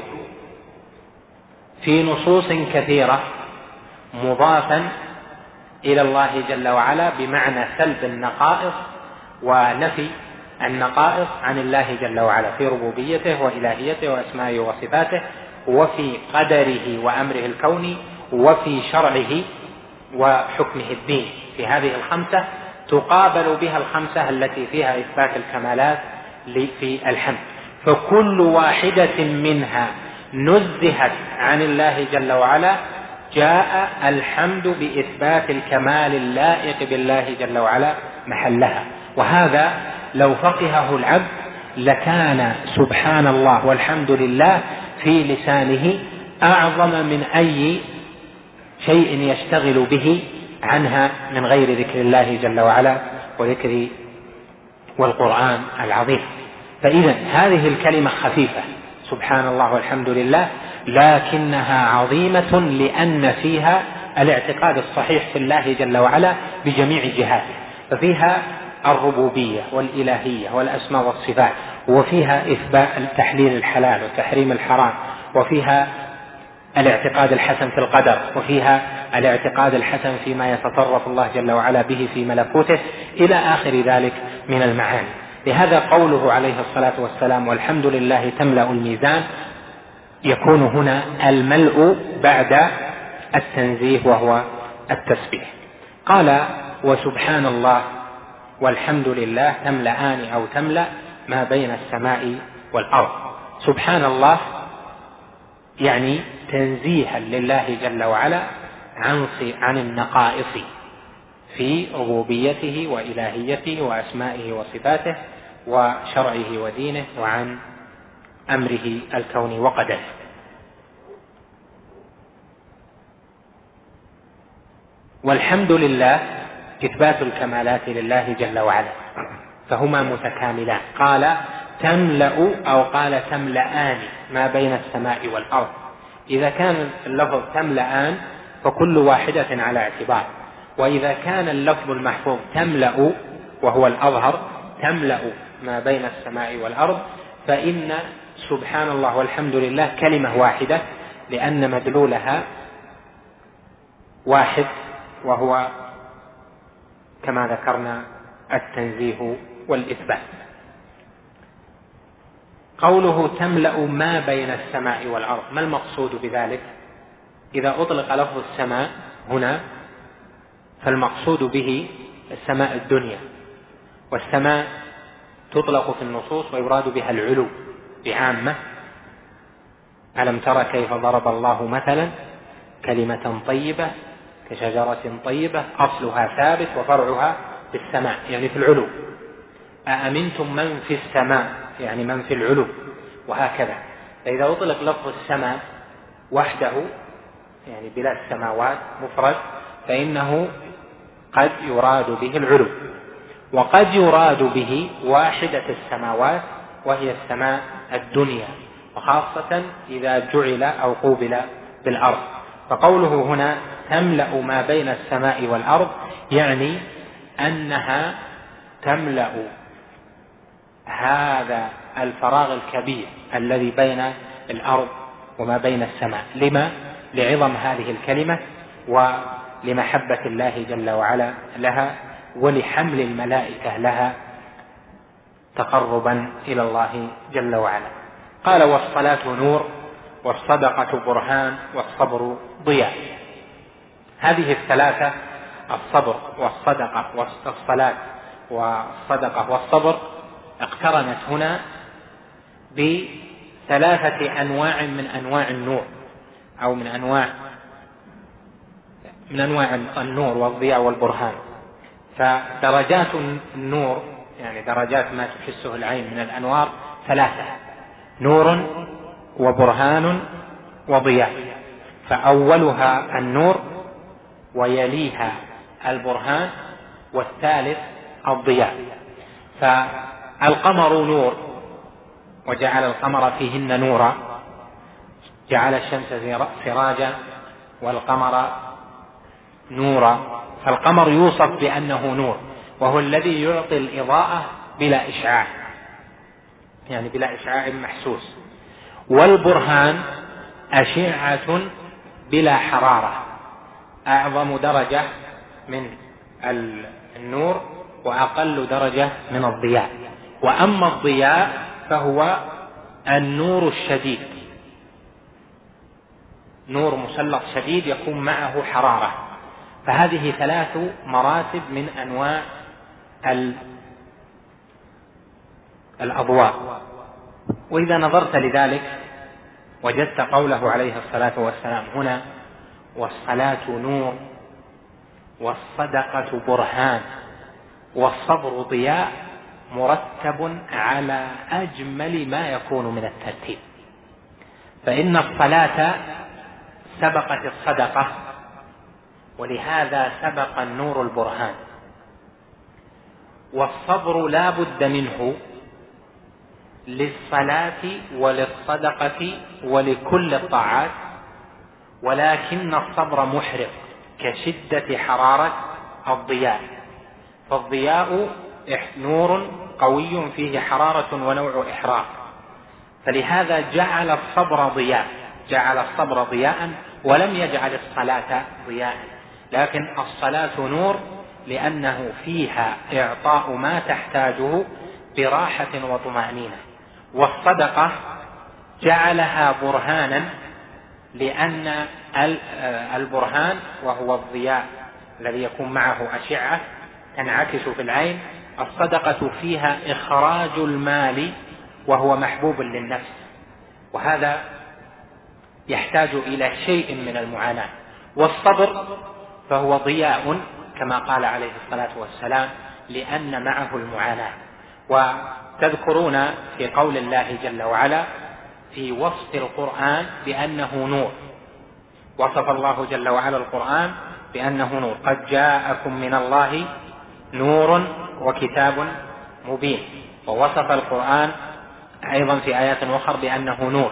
في نصوص كثيرة مضافا إلى الله جل وعلا بمعنى سلب النقائص ونفي النقائص عن الله جل وعلا في ربوبيته وإلهيته وأسمائه وصفاته، وفي قدره وأمره الكوني، وفي شرعه وحكمه الدين. في هذه الخمسة تقابل بها الخمسة التي فيها إثبات الكمالات في الحمد، فكل واحدة منها نزهت عن الله جل وعلا جاء الحمد بإثبات الكمال اللائق بالله جل وعلا محلها. وهذا لو فقهه العبد لكان سبحان الله والحمد لله في لسانه أعظم من أي شيء يشتغل به عنها من غير ذكر الله جل وعلا وذكر والقرآن العظيم. فإذا هذه الكلمة خفيفة سبحان الله والحمد لله، لكنها عظيمة لأن فيها الاعتقاد الصحيح في الله جل وعلا بجميع جهاته، ففيها الربوبية والإلهية والأسماء والصفات، وفيها إثبات تحليل الحلال وتحريم الحرام، وفيها الاعتقاد الحسن في القدر، وفيها الاعتقاد الحسن فيما يتصرف الله جل وعلا به في ملكوته، إلى آخر ذلك من المعاني. لهذا قوله عليه الصلاة والسلام والحمد لله تملأ الميزان يكون هنا الملء بعد التنزيه وهو التسبيح. قال وسبحان الله والحمد لله تملأان أو تملأ ما بين السماء والأرض. سبحان الله يعني تنزيها لله جل وعلا عن النقائص في ربوبيته وإلهيته وأسمائه وصفاته وشرعه ودينه وعن أمره الكوني وقدره. والحمد لله إثبات الكمالات لله جل وعلا، فهما متكاملان. قال تملأ أو قال تملأان ما بين السماء والأرض. إذا كان اللفظ تملأان فكل واحدة على اعتبار، وإذا كان اللفظ المحفوظ تملأ وهو الأظهر تملأ ما بين السماء والأرض، فإن سبحان الله والحمد لله كلمة واحدة، لأن مدلولها واحد وهو كما ذكرنا التنزيه والإثبات. قوله تملأ ما بين السماء والأرض، ما المقصود بذلك؟ إذا أطلق لفظ السماء هنا فالمقصود به السماء الدنيا، والسماء تطلق في النصوص ويراد بها العلو بعامة. ألم تر كيف ضرب الله مثلا كلمة طيبة كشجرة طيبة أصلها ثابت وفرعها في السماء، يعني في العلو. أأمنتم من في السماء يعني من في العلو، وهكذا. فإذا أطلق لفظ السماء وحده يعني بلا السماوات مفرد، فإنه قد يراد به العلو، وقد يراد به واحدة السماوات وهي السماء الدنيا، وخاصة إذا جعل أو قوبل بالأرض. فقوله هنا تملأ ما بين السماء والأرض يعني أنها تملأ هذا الفراغ الكبير الذي بين الأرض وما بين السماء. لما؟ لعظم هذه الكلمة ولمحبة الله جل وعلا لها ولحمل الملائكة لها تقربا إلى الله جل وعلا. قال والصلاة نور والصدقة برهان والصبر ضياء. هذه الثلاثة الصبر والصدقة والصلاة والصدقة والصبر اقترنت هنا بثلاثة أنواع من أنواع النور أو من أنواع النور والضياء والبرهان. فدرجات النور يعني درجات ما تحسه العين من الأنوار ثلاثة: نور وبرهان وضياء. فأولها النور ويليها البرهان والثالث الضياء. فالقمر نور وجعل القمر فيهن نورا، جعل الشمس سراجا والقمر نورا. فالقمر يوصف بأنه نور وهو الذي يعطي الإضاءة بلا إشعاع، يعني بلا إشعاع محسوس. والبرهان أشعة بلا حرارة، أعظم درجة من النور وأقل درجة من الضياء. وأما الضياء فهو النور الشديد، نور مسلط شديد يكون معه حرارة. فهذه ثلاث مراتب من أنواع الأضواء. وإذا نظرت لذلك وجدت قوله عليه الصلاة والسلام هنا والصلاة نور والصدقة برهان والصبر ضياء مرتب على أجمل ما يكون من الترتيب. فإن الصلاة سبقت الصدقة ولهذا سبق النور البرهان. والصبر لا بد منه للصلاة وللصدقة ولكل الطاعات، ولكن الصبر محرق كشدة حرارة الضياء. فالضياء نور قوي فيه حرارة ونوع إحراق، فلهذا جعل الصبر ضياء ولم يجعل الصلاة ضياء. لكن الصلاة نور لأنه فيها إعطاء ما تحتاجه براحة وطمأنينة. والصدقة جعلها برهانا لأن البرهان وهو الضياء الذي يكون معه أشعة تنعكس في العين. الصدقة فيها إخراج المال وهو محبوب للنفس، وهذا يحتاج إلى شيء من المعاناة. والصبر فهو ضياء كما قال عليه الصلاة والسلام لأن معه المعاناة. وتذكرون في قول الله جل وعلا في وصف القرآن بأنه نور، وصف الله جل وعلا القرآن بأنه نور: قد جاءكم من الله نور وكتاب مبين. ووصف القرآن أيضا في آيات أخرى بأنه نور.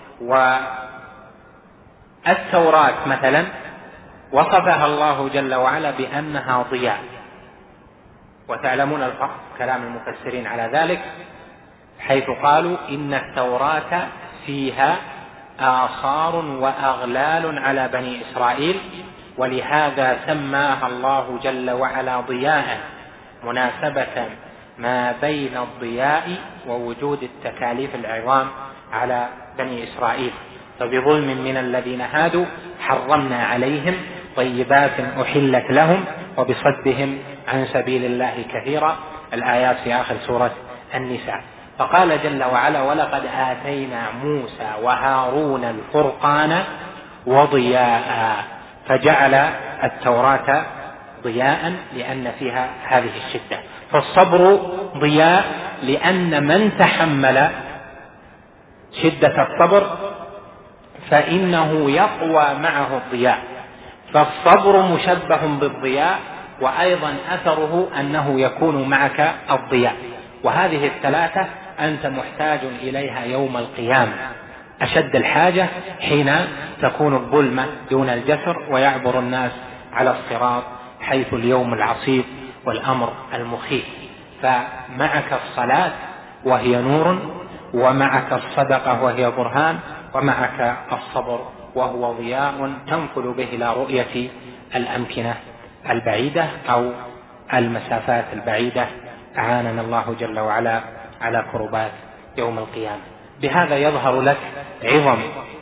والتوراة مثلا وصفها الله جل وعلا بأنها ضياء، وتعلمون الفرق كلام المفسرين على ذلك حيث قالوا إن التوراة فيها آثار وأغلال على بني إسرائيل، ولهذا سماها الله جل وعلا ضياء مناسبة ما بين الضياء ووجود التكاليف العظام على بني إسرائيل. فبظلم من الذين هادوا حرمنا عليهم طيبات أحلت لهم وبصدهم عن سبيل الله كثيرا، الآيات في آخر سورة النساء. فقال جل وعلا: ولقد آتينا موسى وهارون الفرقان وضياء. فجعل التوراة ضياء لأن فيها هذه الشدة. فالصبر ضياء لأن من تحمل شدة الصبر فإنه يقوى معه الضياء. فالصبر مشبه بالضياء، وأيضا أثره أنه يكون معك الضياء. وهذه الثلاثة أنت محتاج إليها يوم القيامة، أشد الحاجة حين تكون الظلمة دون الجسر ويعبر الناس على الصراط حيث اليوم العصيب والأمر المخيف. فمعك الصلاة وهي نور، ومعك الصدقة وهي برهان، ومعك الصبر وهو ضياء تنقل به إلى رؤية الأمكنة البعيدة أو المسافات البعيدة. أعاننا الله جل وعلا على كربات يوم القيامة. بهذا يظهر لك عظم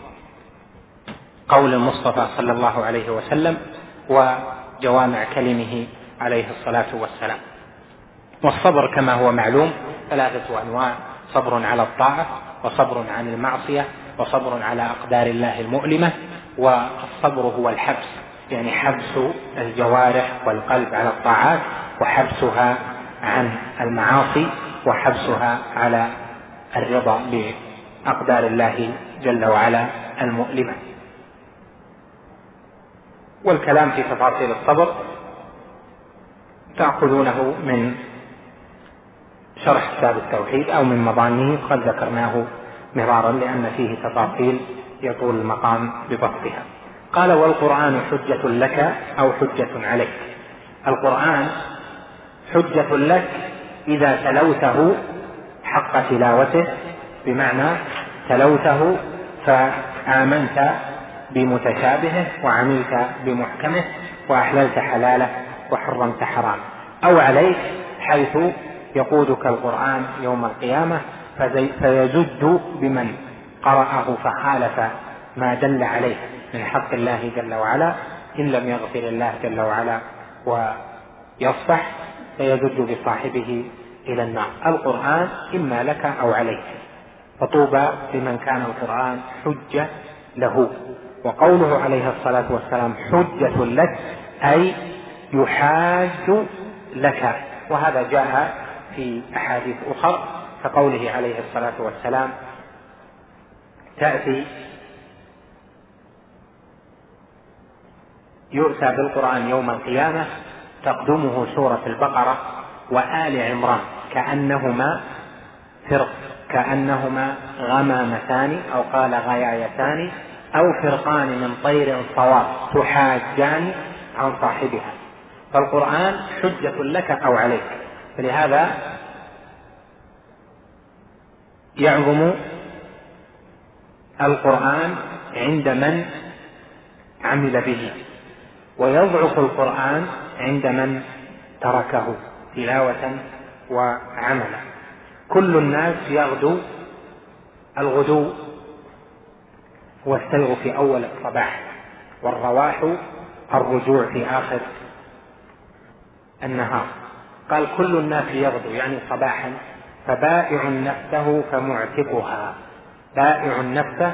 قول المصطفى صلى الله عليه وسلم وجوامع كلمه عليه الصلاة والسلام. والصبر كما هو معلوم 3 أنواع: صبر على الطاعة، وصبر عن المعصية، وصبر على أقدار الله المؤلمة. والصبر هو الحبس، يعني حبس الجوارح والقلب على الطاعات، وحبسها عن المعاصي، وحبسها على الرضا بأقدار الله جل وعلا المؤلمة. والكلام في تفاصيل الصبر تأخذونه من شرح كتاب التوحيد أو من مضامينه، قد ذكرناه مرارا لأن فيه تفاصيل يطول المقام ببسطها. قال: والقرآن حجة لك أو حجة عليك. القرآن حجة لك إذا تلوته حق تلاوته، بمعنى تلوته فآمنت بمتشابهه وعملت بمحكمه وأحللت حلاله وحرمت حرامه. أو عليك، حيث يقودك القرآن يوم القيامة فيزج بمن قرأه فخالف ما دل عليه من حق الله جل وعلا، إن لم يغفر الله جل وعلا ويصفح فيزج بصاحبه إلى النار. القرآن إما لك أو عليك، فطوبى لمن كان القرآن حجة له. وقوله عليه الصلاة والسلام حجة لك أي يحاج لك، وهذا جاء في أحاديث أخرى كقوله عليه الصلاة والسلام: تأتي يؤتى بالقرآن يوم القيامة تقدمه سورة البقرة وآل عمران كأنهما غمامتان أو قال غيايتان أو فرقان من طير صواب تحاجان عن صاحبها. فالقرآن حجة لك أو عليك، فلهذا يعظم القرآن عند من عمل به، ويضعف القرآن عند من تركه تلاوة وعملا. كل الناس يغدو، الغدو هو السير في أول الصباح، والرواح الرجوع في آخر النهار. قال كل الناس يغدو يعني صباحا، فبائع نفسه فمعتقها. بائع النفس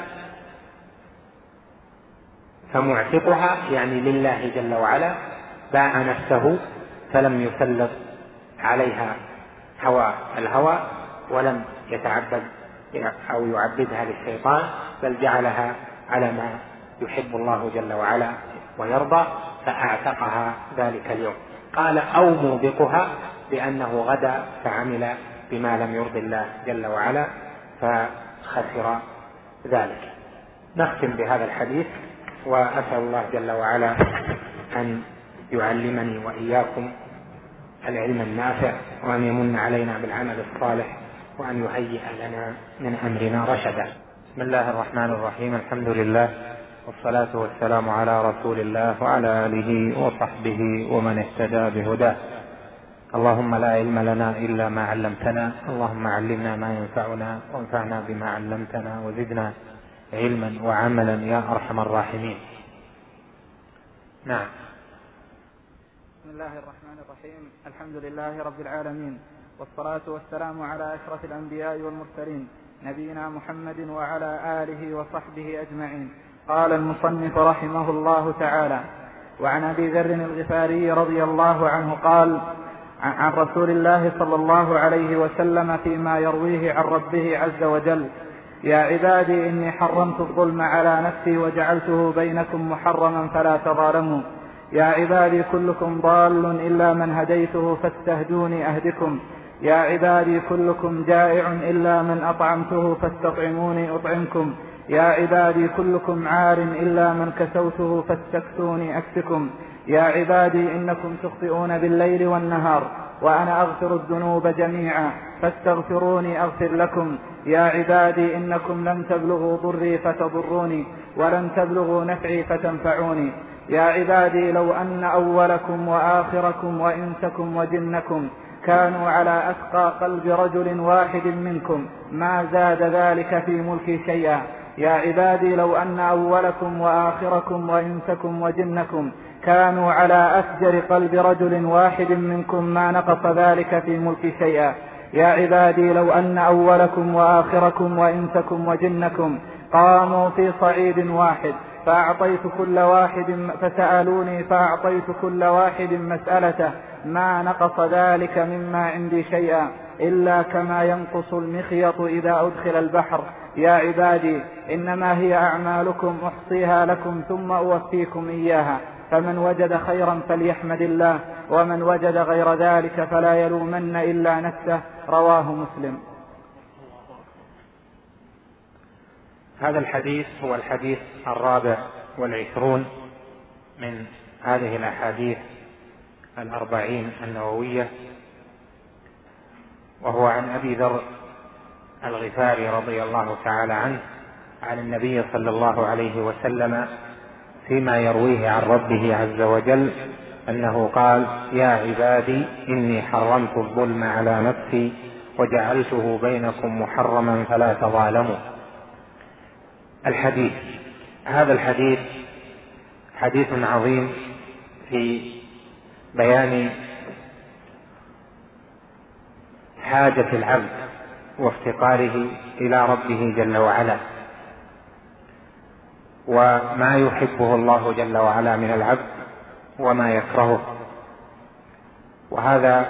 فمعتقها يعني لله جل وعلا، باع نفسه فلم يسلط عليها الهوى ولم يتعبد أو يعبدها للشيطان، بل جعلها على ما يحب الله جل وعلا ويرضى، فأعتقها ذلك اليوم. قال أو موبقها بأنه غدا فعمل بما لم يرضي الله جل وعلا فخسر ذلك. نختم بهذا الحديث، وأسأل الله جل وعلا أن يعلمني وإياكم العلم النافع، وأن يمن علينا بالعمل الصالح، وأن يهيئ لنا من أمرنا رشدا. بسم الله الرحمن الرحيم. الحمد لله، والصلاة والسلام على رسول الله وعلى آله وصحبه ومن اهتدى بهداه. اللهم لا علم لنا إلا ما علمتنا، اللهم علمنا ما ينفعنا وانفعنا بما علمتنا وزدنا علما وعملا يا أرحم الراحمين. نعم. بسم الله الرحمن الرحيم. الحمد لله رب العالمين، والصلاة والسلام على أشرف الأنبياء والمرسلين نبينا محمد وعلى آله وصحبه أجمعين. قال المصنف رحمه الله تعالى: وعن أبي ذر الغفاري رضي الله عنه قال عن رسول الله صلى الله عليه وسلم فيما يرويه عن ربه عز وجل: يا عبادي إني حرمت الظلم على نفسي وجعلته بينكم محرما فلا تظالموا. يا عبادي كلكم ضال إلا من هديته فاستهدوني أهدكم. يا عبادي كلكم جائع إلا من أطعمته فاستطعموني أطعمكم. يا عبادي كلكم عار إلا من كسوته فاستكسوني أكسكم. يا عبادي إنكم تخطئون بالليل والنهار وأنا أغفر الذنوب جميعا فاستغفروني أغفر لكم. يا عبادي إنكم لن تبلغوا ضري فتضروني ولن تبلغوا نفعي فتنفعوني. يا عبادي لو أن أولكم وآخركم وإنسكم وجنكم كانوا على أتقى قلب رجل واحد منكم ما زاد ذلك في ملكي شيئا. يا عبادي لو أن أولكم وآخركم وإنسكم وجنكم كانوا على أفجر قلب رجل واحد منكم ما نقص ذلك في ملكي شيئا. يا عبادي لو أن أولكم وآخركم وإنسكم وجنكم قاموا في صعيد واحد فسألوني فأعطيت كل واحد مسألته ما نقص ذلك مما عندي شيئا إلا كما ينقص المخيط إذا أدخل البحر. يا عبادي إنما هي أعمالكم أحصيها لكم ثم أوفيكم إياها، فمن وجد خيرا فليحمد الله ومن وجد غير ذلك فلا يلومن إلا نفسه. رواه مسلم. هذا الحديث هو الحديث 24 من هذه الأحاديث 40 النووية، وهو عن أبي ذر الغفاري رضي الله تعالى عنه عن النبي صلى الله عليه وسلم فيما يرويه عن ربه عز وجل أنه قال: يا عبادي إني حرمت الظلم على نفسي وجعلته بينكم محرما فلا تظالموا. هذا الحديث حديث عظيم في بيان حاجة العبد وافتقاره إلى ربه جل وعلا، وما يحبه الله جل وعلا من العبد وما يكرهه. وهذا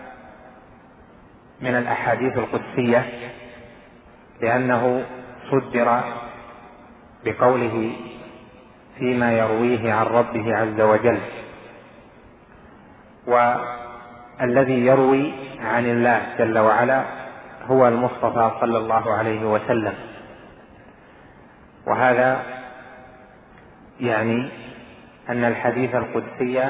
من الأحاديث القدسية لأنه صدر بقوله فيما يرويه عن ربه عز وجل، والذي يروي عن الله جل وعلا هو المصطفى صلى الله عليه وسلم. وهذا يعني أن الحديث القدسي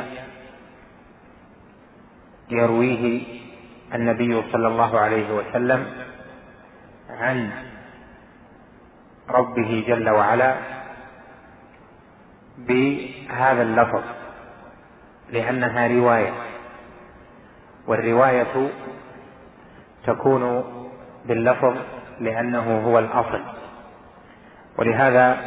يرويه النبي صلى الله عليه وسلم عن ربه جل وعلا بهذا اللفظ، لأنها رواية، والرواية تكون باللفظ لأنه هو الأصل. ولهذا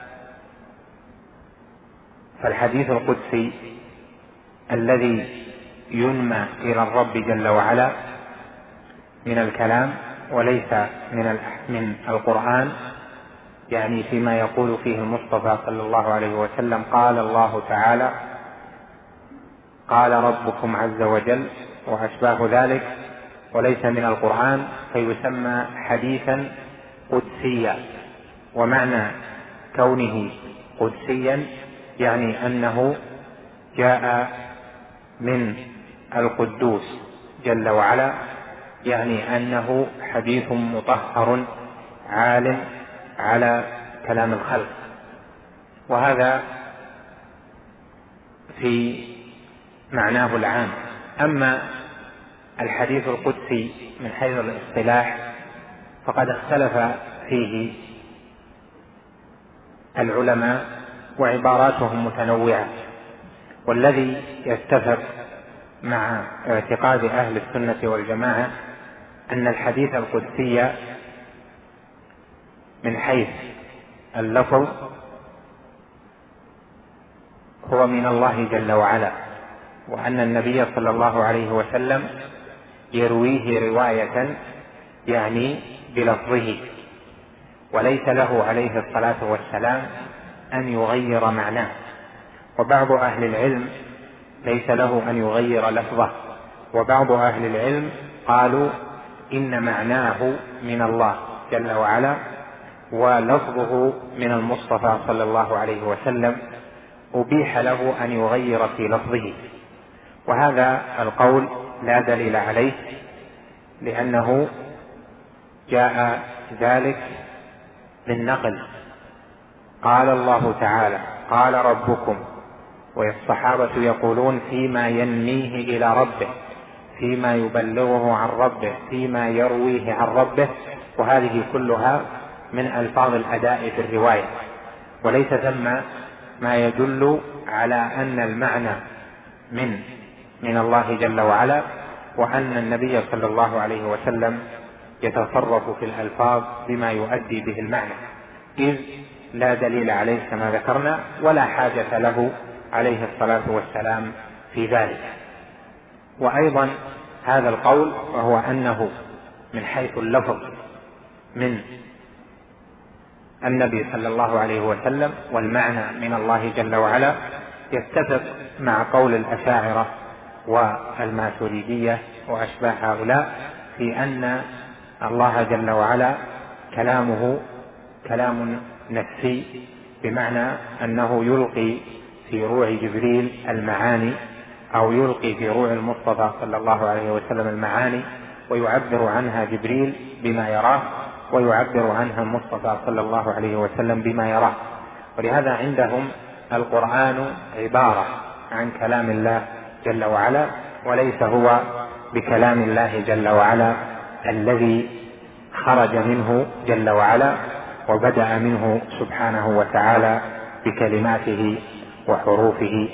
فالحديث القدسي الذي ينمى إلى الرب جل وعلا من الكلام وليس من القرآن، يعني فيما يقول فيه المصطفى صلى الله عليه وسلم: قال الله تعالى، قال ربكم عز وجل، وأشباه ذلك، وليس من القرآن، فيسمى حديثا قدسيا. ومعنى كونه قدسيا يعني أنه جاء من القدوس جل وعلا، يعني أنه حديث مطهر عال على كلام الخلق. وهذا في معناه العام. أما الحديث القدسي من حيث الاصطلاح فقد اختلف فيه العلماء وعباراتهم متنوعة، والذي يتفق مع اعتقاد أهل السنة والجماعة أن الحديث القدسي من حيث اللفظ هو من الله جل وعلا، وأن النبي صلى الله عليه وسلم يرويه رواية يعني بلفظه، وليس له عليه الصلاة والسلام أن يغير معناه. وبعض أهل العلم ليس له أن يغير لفظه، وبعض أهل العلم قالوا إن معناه من الله جل وعلا ولفظه من المصطفى صلى الله عليه وسلم، أبيح له أن يغير في لفظه. وهذا القول لا دليل عليه، لأنه جاء ذلك بالنقل قال الله تعالى قال ربكم، والصحابة يقولون فيما ينميه إلى ربه، فيما يبلغه عن ربه، فيما يرويه عن ربه، وهذه كلها من ألفاظ الأداء في الرواية، وليس ثم ما يدل على أن المعنى من الله جل وعلا، وأن النبي صلى الله عليه وسلم يتصرف في الألفاظ بما يؤدي به المعنى، إذ لا دليل عليه كما ذكرنا، ولا حاجة له عليه الصلاة والسلام في ذلك. وأيضا هذا القول، وهو أنه من حيث اللفظ من النبي صلى الله عليه وسلم والمعنى من الله جل وعلا، يتفق مع قول الأشاعرة والماتريدية وأشباه هؤلاء في أن الله جل وعلا كلامه كلام نفسي، بمعنى أنه يلقي في روع جبريل المعاني، أو يلقي في روع المصطفى صلى الله عليه وسلم المعاني، ويعبر عنها جبريل بما يراه، ويعبر عنها المصطفى صلى الله عليه وسلم بما يراه. ولهذا عندهم القرآن عبارة عن كلام الله جل وعلا، وليس هو بكلام الله جل وعلا الذي خرج منه جل وعلا وبدأ منه سبحانه وتعالى بكلماته وحروفه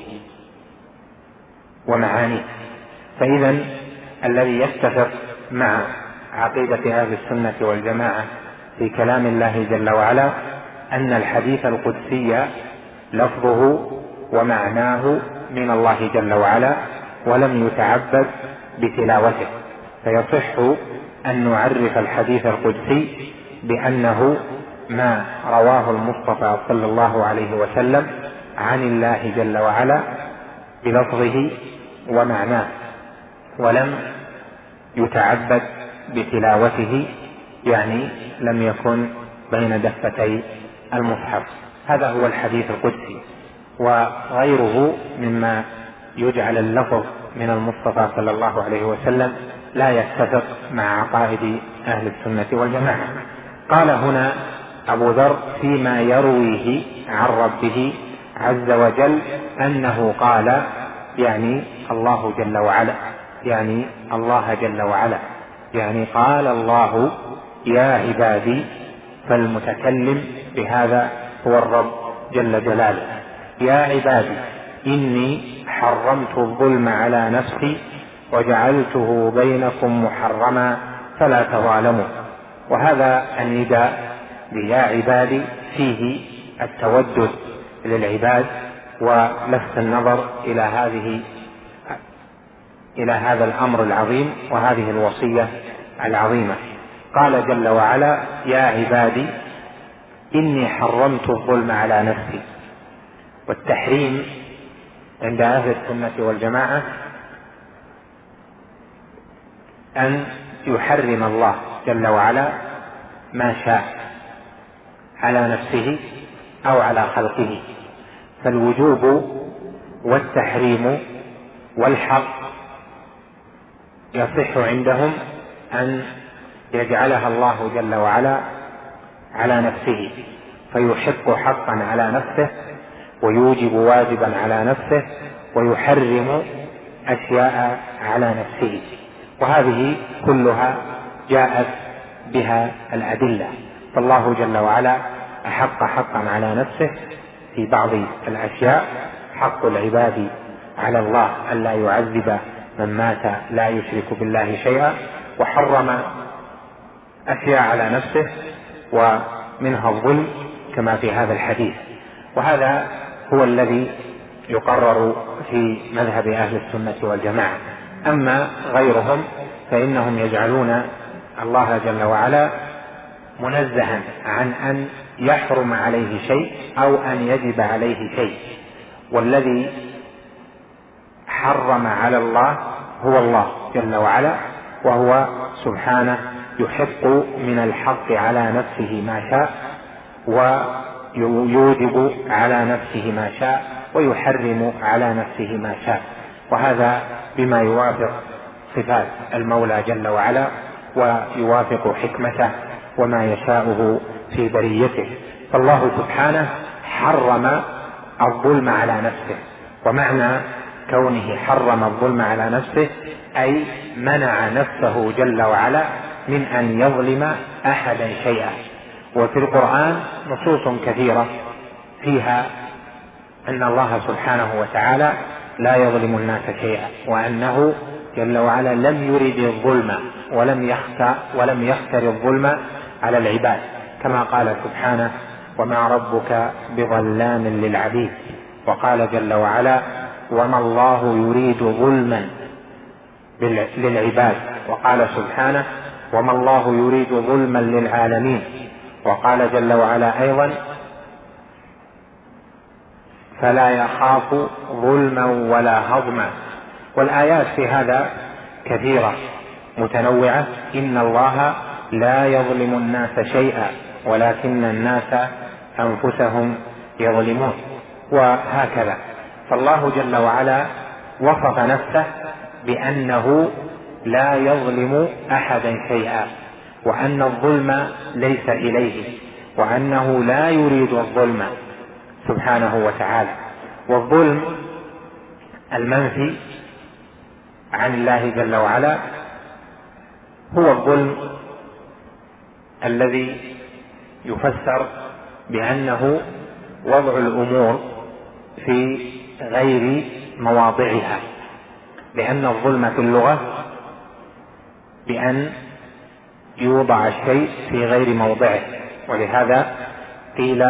ومعانيه. فإذا الذي يتفق مع عقيدة أهل السنة والجماعة في كلام الله جل وعلا أن الحديث القدسي لفظه ومعناه من الله جل وعلا، ولم يتعبد بتلاوته، فيصح أن نعرف الحديث القدسي بأنه ما رواه المصطفى صلى الله عليه وسلم عن الله جل وعلا بلفظه ومعناه، ولم يتعبد بتلاوته، يعني لم يكن بين دفتي المصحف. هذا هو الحديث القدسي. وغيره مما يجعل اللفظ من المصطفى صلى الله عليه وسلم لا يتفق مع عقائد أهل السنة والجماعة. قال هنا أبو ذر فيما يرويه عن ربه عز وجل أنه قال، يعني الله جل وعلا، يعني الله جل وعلا، يعني قال الله يا عبادي، فالمتكلم بهذا هو الرب جل جلاله. يا عبادي إني حرمت الظلم على نفسي وجعلته بينكم محرما فلا تظالموا. وهذا النداء بيا عبادي فيه التودد للعباد ولفت النظر إلى هذا الأمر العظيم وهذه الوصية العظيمة. قال جل وعلا يا عبادي إني حرمت الظلم على نفسي. والتحريم عند أهل السنة والجماعة أن يحرم الله جل وعلا ما شاء على نفسه أو على خلقه، فالوجوب والتحريم والحق يصح عندهم أن يجعلها الله جل وعلا على نفسه، فيحق حقا على نفسه ويوجب واجبا على نفسه ويحرم أشياء على نفسه. وهذه كلها جاءت بها الأدلة، فالله جل وعلا أحق حقا على نفسه في بعض الأشياء، حق العباد على الله ألا يعذب من مات لا يشرك بالله شيئا، وحرم أشياء على نفسه ومنها الظلم كما في هذا الحديث. وهذا هو الذي يقرر في مذهب أهل السنة والجماعة. أما غيرهم فإنهم يجعلون الله جل وعلا منزها عن أن يحرم عليه شيء أو أن يجب عليه شيء، والذي حرم على الله هو الله جل وعلا، وهو سبحانه يحق من الحق على نفسه ما شاء ويوجب على نفسه ما شاء ويحرم على نفسه ما شاء، وهذا بما يوافق صفات المولى جل وعلا ويوافق حكمته وما يشاءه في بريته. فالله سبحانه حرم الظلم على نفسه. ومعنى كونه حرم الظلم على نفسه أي منع نفسه جل وعلا من أن يظلم أحدا شيئا. وفي القرآن نصوص كثيرة فيها أن الله سبحانه وتعالى لا يظلم الناس شيئا، وأنه جل وعلا لم يرد الظلم ولم يختر الظلم على العباد، كما قال سبحانه: وما ربك بظلام للعبيد. وقال جل وعلا: وما الله يريد ظلما للعباد. وقال سبحانه: وما الله يريد ظلما للعالمين. وقال جل وعلا أيضا: فلا يخاف ظلما ولا هضما. والآيات في هذا كثيرة متنوعة: إن الله لا يظلم الناس شيئا ولكن الناس أنفسهم يظلمون، وهكذا. فالله جل وعلا وصف نفسه بأنه لا يظلم أحدا شيئا، وأن الظلم ليس إليه، وأنه لا يريد الظلم سبحانه وتعالى. والظلم المنفي عن الله جل وعلا هو الظلم الذي يفسر بأنه وضع الأمور في غير مواضعها، لأن الظلم في اللغة بأن يوضع الشيء في غير موضعه. ولهذا قيل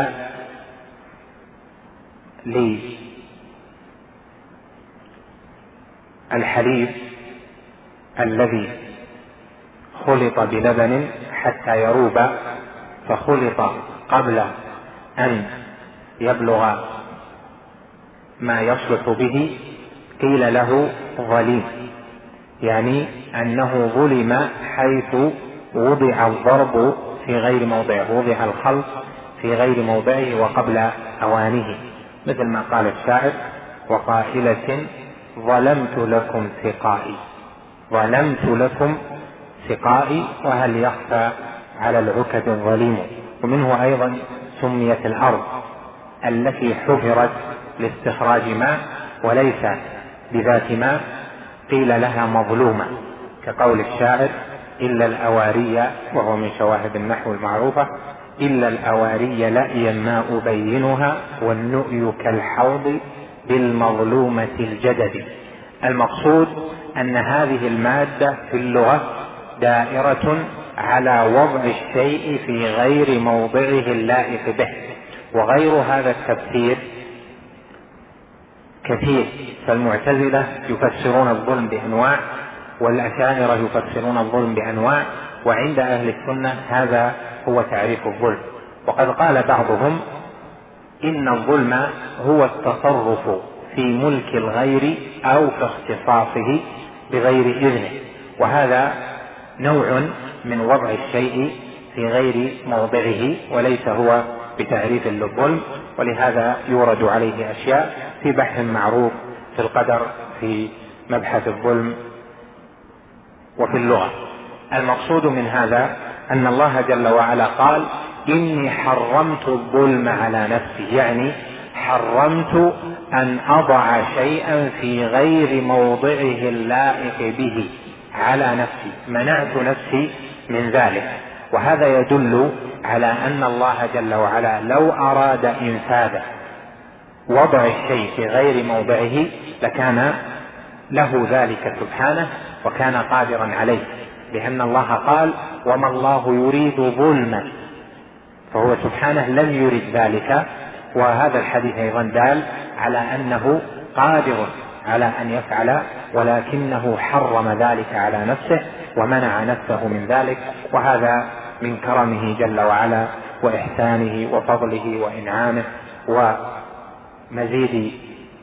للحليب الذي خلط بلبن حتى يروب فخلط قبل أن يبلغ ما يصلح به، قيل له ظليم، يعني أنه ظلم حيث وضع الضرب في غير موضعه، وضع الخلط في غير موضعه وقبل أوانه، مثل ما قال الشاعر: وقائلة ظلمت لكم سقائي، ظلمت لكم سقائي، وهل يخفى على العكب الظليم. ومنه أيضا سميت الأرض التي حفرت لاستخراج ماء وليس بذات ماء قيل لها مظلومة، كقول الشاعر: إلا الأواري، وهو من شواهد النحو المعروفة: إلا الأواري لأي ما أبينها والنؤي كالحوض بالمظلومة الجدد. المقصود أن هذه المادة في اللغة دائرة على وضع الشيء في غير موضعه اللائق به، وغير هذا التفسير كثير. فالمعتزلة يفسرون الظلم بأنواع، والأشاعرة يفسرون الظلم بأنواع، وعند أهل السنة هذا هو تعريف الظلم. وقد قال بعضهم إن الظلم هو التصرف في ملك الغير أو في اختصاصه بغير إذنه، وهذا نوع من وضع الشيء في غير موضعه، وليس هو بتعريف للظلم. ولهذا يورد عليه أشياء في بحث معروف في القدر في مبحث الظلم وفي اللغة. المقصود من هذا أن الله جل وعلا قال: إني حرمت الظلم على نفسي، يعني حرمت أن أضع شيئا في غير موضعه اللائق به على نفسي، منعت نفسي من ذلك. وهذا يدل على أن الله جل وعلا لو أراد إنفاذ وضع الشيء في غير موضعه لكان له ذلك سبحانه، وكان قادرا عليه، لأن الله قال: وما الله يريد ظلما، فهو سبحانه لم يرد ذلك. وهذا الحديث أيضا دال على أنه قادر على أن يفعل، ولكنه حرم ذلك على نفسه ومنع نفسه من ذلك. وهذا من كرمه جل وعلا وإحسانه وفضله وإنعامه ومزيد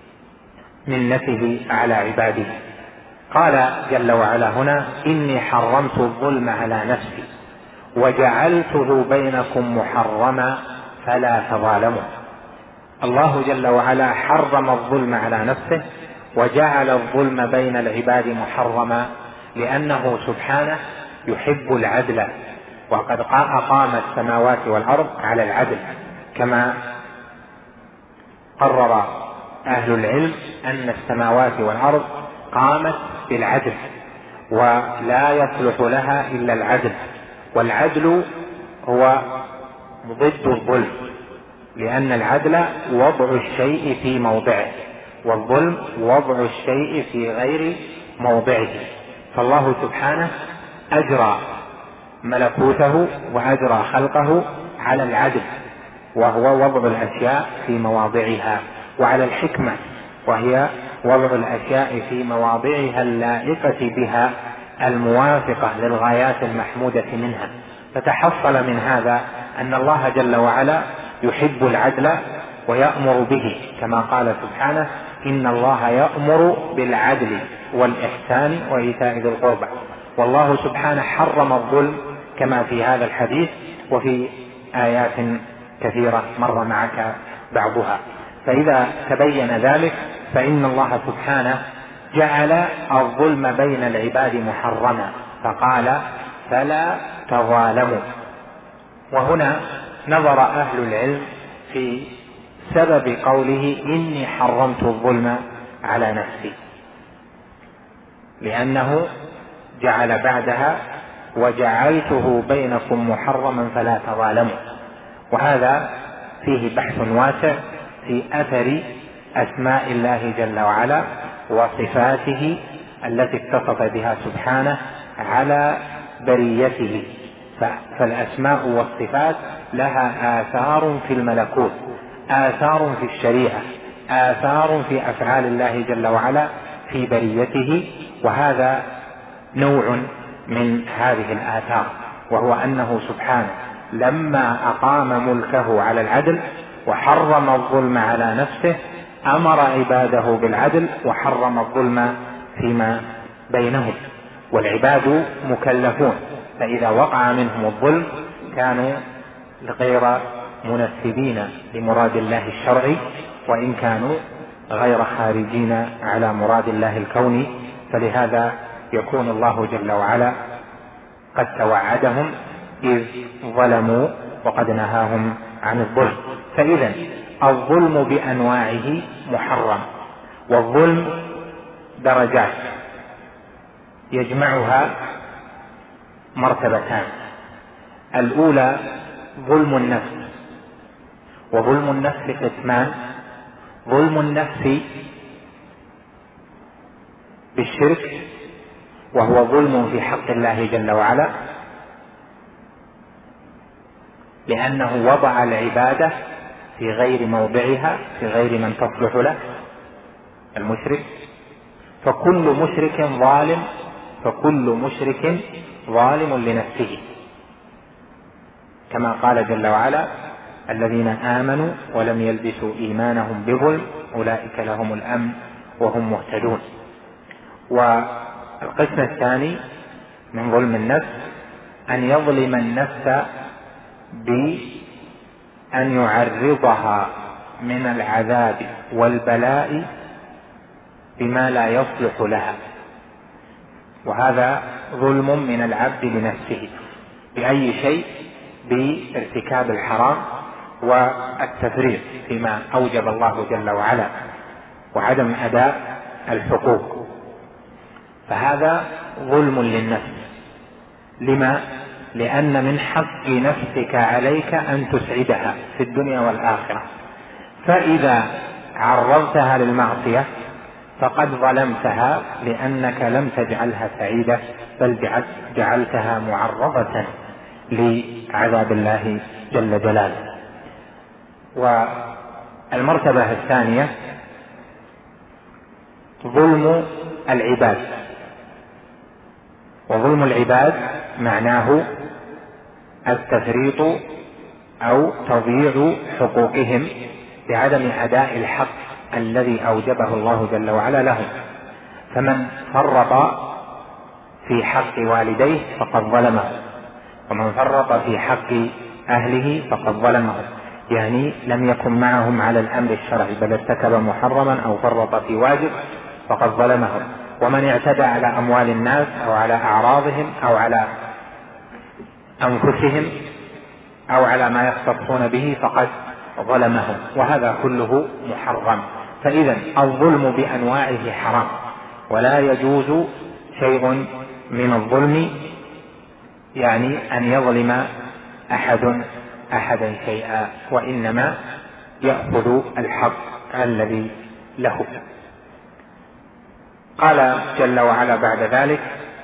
منته على عباده. قال جل وعلا هنا: إني حرمت الظلم على نفسي وجعلته بينكم محرما فلا تظالموا. الله جل وعلا حرم الظلم على نفسه وجعل الظلم بين العباد محرما، لأنه سبحانه يحب العدل، وقد أقام السماوات والأرض على العدل، كما قرر أهل العلم أن السماوات والأرض قامت بالعدل، ولا يصلح لها إلا العدل، والعدل هو ضد الظلم، لأن العدل وضع الشيء في موضعه، والظلم وضع الشيء في غير موضعه. فالله سبحانه أجرى ملكوته وأجرى خلقه على العدل، وهو وضع الأشياء في مواضعها، وعلى الحكمة، وهي وضع الأشياء في مواضعها اللائقة بها الموافقة للغايات المحمودة منها. فتحصل من هذا أن الله جل وعلا يحب العدل ويأمر به، كما قال سبحانه: إن الله يأمر بالعدل والإحسان وإيتاء ذي القربى. والله سبحانه حرم الظلم كما في هذا الحديث وفي آيات كثيرة مر معك بعضها. فإذا تبين ذلك فإن الله سبحانه جعل الظلم بين العباد محرما، فقال: فلا تظالموا. وهنا نظر أهل العلم في سبب قوله: إني حرمت الظلم على نفسي، لأنه جعل بعدها: وجعلته بينكم محرما فلا تظالموا. وهذا فيه بحث واسع في أثر أسماء الله جل وعلا وصفاته التي اتصف بها سبحانه على بريته. فالأسماء والصفات لها آثار في الملكوت، آثار في الشريعة، آثار في أفعال الله جل وعلا في بريته. وهذا نوع من هذه الآثار، وهو أنه سبحانه لما أقام ملكه على العدل وحرم الظلم على نفسه أمر عباده بالعدل وحرم الظلم فيما بينهم. والعباد مكلفون، فإذا وقع منهم الظلم كانوا غير منفذين لمراد الله الشرعي، وإن كانوا غير خارجين على مراد الله الكوني. فلهذا يكون الله جل وعلا قد توعدهم إذ ظلموا وقد نهاهم عن الظلم. فإذا الظلم بأنواعه محرم، والظلم درجات يجمعها مرتبتان: الأولى ظلم النفس، وظلم النفس قسمان: ظلم النفس بالشرك، وهو ظلم في حق الله جل وعلا، لأنه وضع العبادة في غير موضعها، في غير من تصلح له، المشرك. فكل مشرك ظالم لنفسه، كما قال جل وعلا: الذين آمنوا ولم يلبسوا إيمانهم بظلم أولئك لهم الأمن وهم مهتدون. والقسم الثاني من ظلم النفس أن يظلم النفس بأن يعرضها من العذاب والبلاء بما لا يصلح لها، وهذا ظلم من العبد لنفسه بأي شيء: بارتكاب الحرام والتفريط فيما أوجب الله جل وعلا وعدم أداء الحقوق. فهذا ظلم للنفس. لما؟ لأن من حق نفسك عليك أن تسعدها في الدنيا والآخرة، فإذا عرضتها للمعصية فقد ظلمتها، لأنك لم تجعلها سعيدة بل جعلتها معرضة لعذاب الله جل جلاله. والمرتبة الثانية ظلم العباد، وظلم العباد معناه التفريط أو تضييع حقوقهم بعدم أداء الحق الذي أوجبه الله جل وعلا لهم. فمن فرط في حق والديه فقد ظلمه، ومن فرط في حق أهله فقد ظلمه، يعني لم يكن معهم على الأمر الشرعي بل ارتكب محرما أو فرط في واجب فقد ظلمهم. ومن اعتدى على أموال الناس أو على أعراضهم أو على أنفسهم أو على ما يختصون به فقد ظلمهم، وهذا كله محرم. فإذا الظلم بأنواعه حرام، ولا يجوز شيء من الظلم، يعني أن يظلم أحدا شيئا، وإنما يأخذ الحق الذي له. قال جل وعلا بعد ذلك: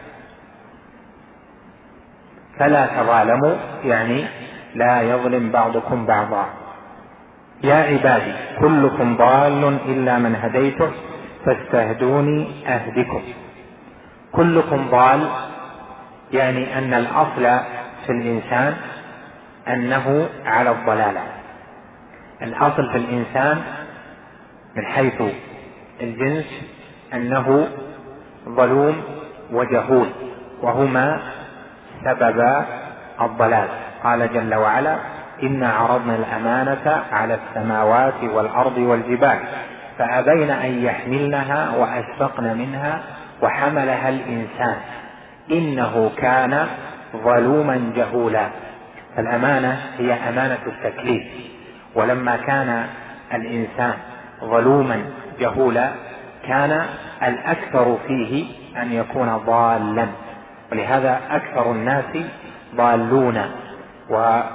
فلا تظالموا، يعني لا يظلم بعضكم بعضا. يا عبادي كلكم ضال إلا من هديته فاستهدوني أهدكم. كلكم ضال، يعني أن الأصل في الإنسان أنه على الضلالة. الأصل في الإنسان من حيث الجنس أنه ظلوم وجهول، وهما سبب الضلال. قال جل وعلا: إنا عرضنا الأمانة على السماوات والأرض والجبال فأبين أن يحملنها وأشفقن منها وحملها الإنسان إنه كان ظلوما جهولا. فالأمانة هي أمانة التكليف، ولما كان الإنسان ظلوما جهولا كان الأكثر فيه أن يكون ضالا، ولهذا أكثر الناس ضالون، وهذا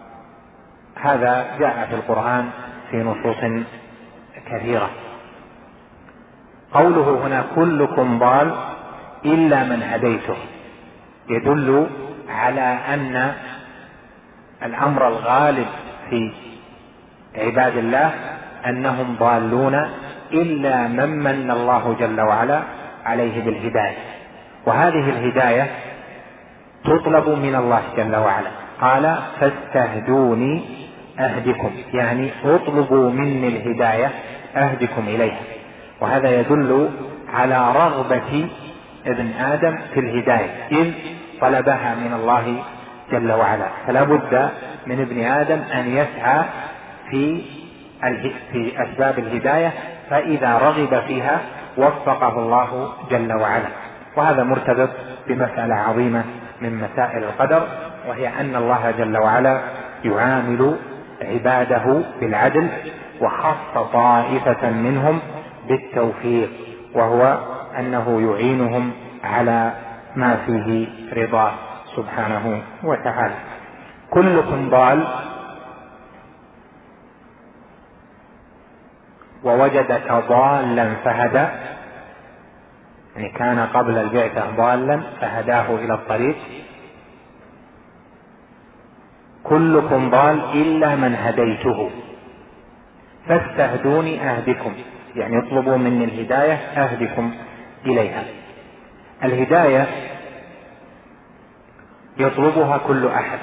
جاء في القرآن في نصوص كثيرة. قوله هنا كلكم ضال إلا من هديته يدل على أن الأمر الغالب في عباد الله أنهم ضالون إلا من الله جل وعلا عليه بالهداية، وهذه الهداية تطلب من الله جل وعلا. قال: فاستهدوني أهدكم، يعني اطلبوا مني الهداية أهدكم إليها. وهذا يدل على رغبة ابن آدم في الهداية إذ طلبها من الله جل وعلا، فلا بد من ابن آدم أن يسعى في أسباب الهداية، فإذا رغب فيها وفقه الله جل وعلا. وهذا مرتبط بمسألة عظيمة من مسائل القدر، وهي أن الله جل وعلا يعامل عباده بالعدل، وخص طائفة منهم بالتوفيق، وهو أنه يعينهم على ما فيه رضاه سبحانه وتعالى. كلكم ضال ووجدك ضالا فهدى، يعني كان قبل البعثة ضالا فهداه إلى الطريق. كلكم ضال إلا من هديته فاستهدوني أهدكم، يعني اطلبوا مني الهداية أهدكم إليها. الهداية يطلبها كل أحد،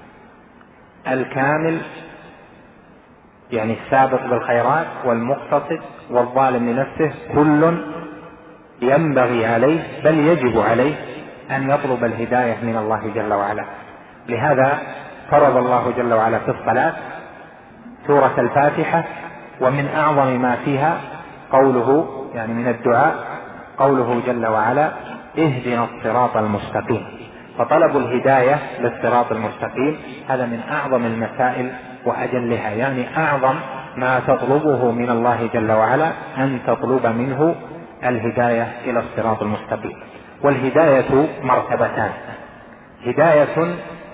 الكامل يعني السابق بالخيرات والمقتصد والظالم لنفسه، كل ينبغي عليه بل يجب عليه أن يطلب الهداية من الله جل وعلا. لهذا فرض الله جل وعلا في الصلاة سورة الفاتحة، ومن أعظم ما فيها قوله، يعني من الدعاء قوله جل وعلا: اهدنا الصراط المستقيم. فطلب الهداية للصراط المستقيم هذا من أعظم المسائل وأجلها، يعني أعظم ما تطلبه من الله جل وعلا أن تطلب منه الهداية إلى الصراط المستقيم. والهداية مرتبتان: هداية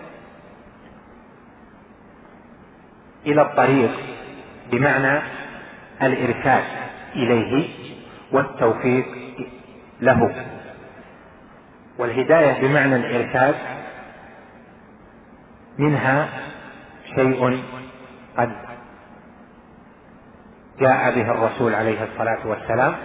إلى الطريق بمعنى الإرشاد إليه والتوفيق له. والهداية بمعنى الإرشاد منها شيء قد جاء به الرسول عليه الصلاة والسلام،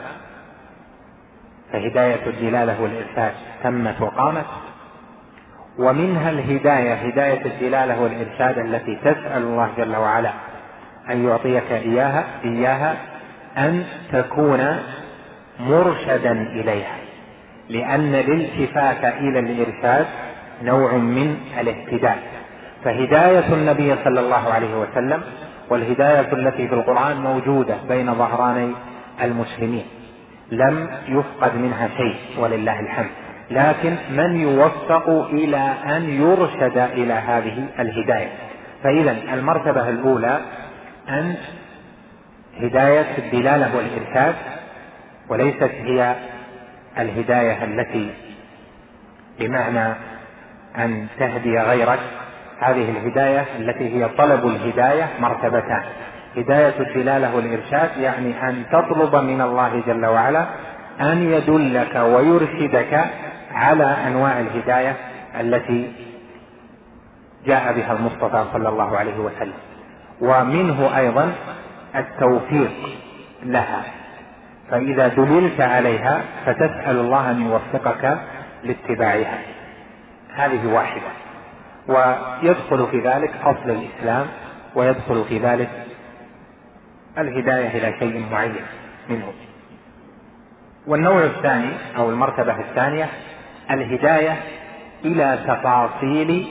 فهداية الدلالة والإرشاد تمت وقامت. ومنها الهداية، هداية الدلالة والإرشاد التي تسأل الله جل وعلا أن يعطيك إياها أن تكون مرشدا إليها، لأن الالتفات إلى الإرشاد نوع من الاهتداء. فهداية النبي صلى الله عليه وسلم والهداية التي في القرآن موجودة بين ظهراني المسلمين، لم يفقد منها شيء ولله الحمد، لكن من يوفق إلى أن يرشد إلى هذه الهداية. فإذا المرتبة الأولى أن هداية الدلالة والإرشاد، وليست هي الهداية التي بمعنى أن تهدي غيرك. هذه الهداية التي هي طلب الهداية مرتبتان: هداية الدلالة والإرشاد، يعني أن تطلب من الله جل وعلا أن يدلك ويرشدك على أنواع الهداية التي جاء بها المصطفى صلى الله عليه وسلم، ومنه أيضا التوفيق لها، فإذا دللت عليها فتسأل الله أن يوفقك لاتباعها. هذه واحدة، ويدخل في ذلك أصل الإسلام، ويدخل في ذلك الهداية إلى شيء معين منه. والنوع الثاني أو المرتبة الثانية الهداية إلى تفاصيل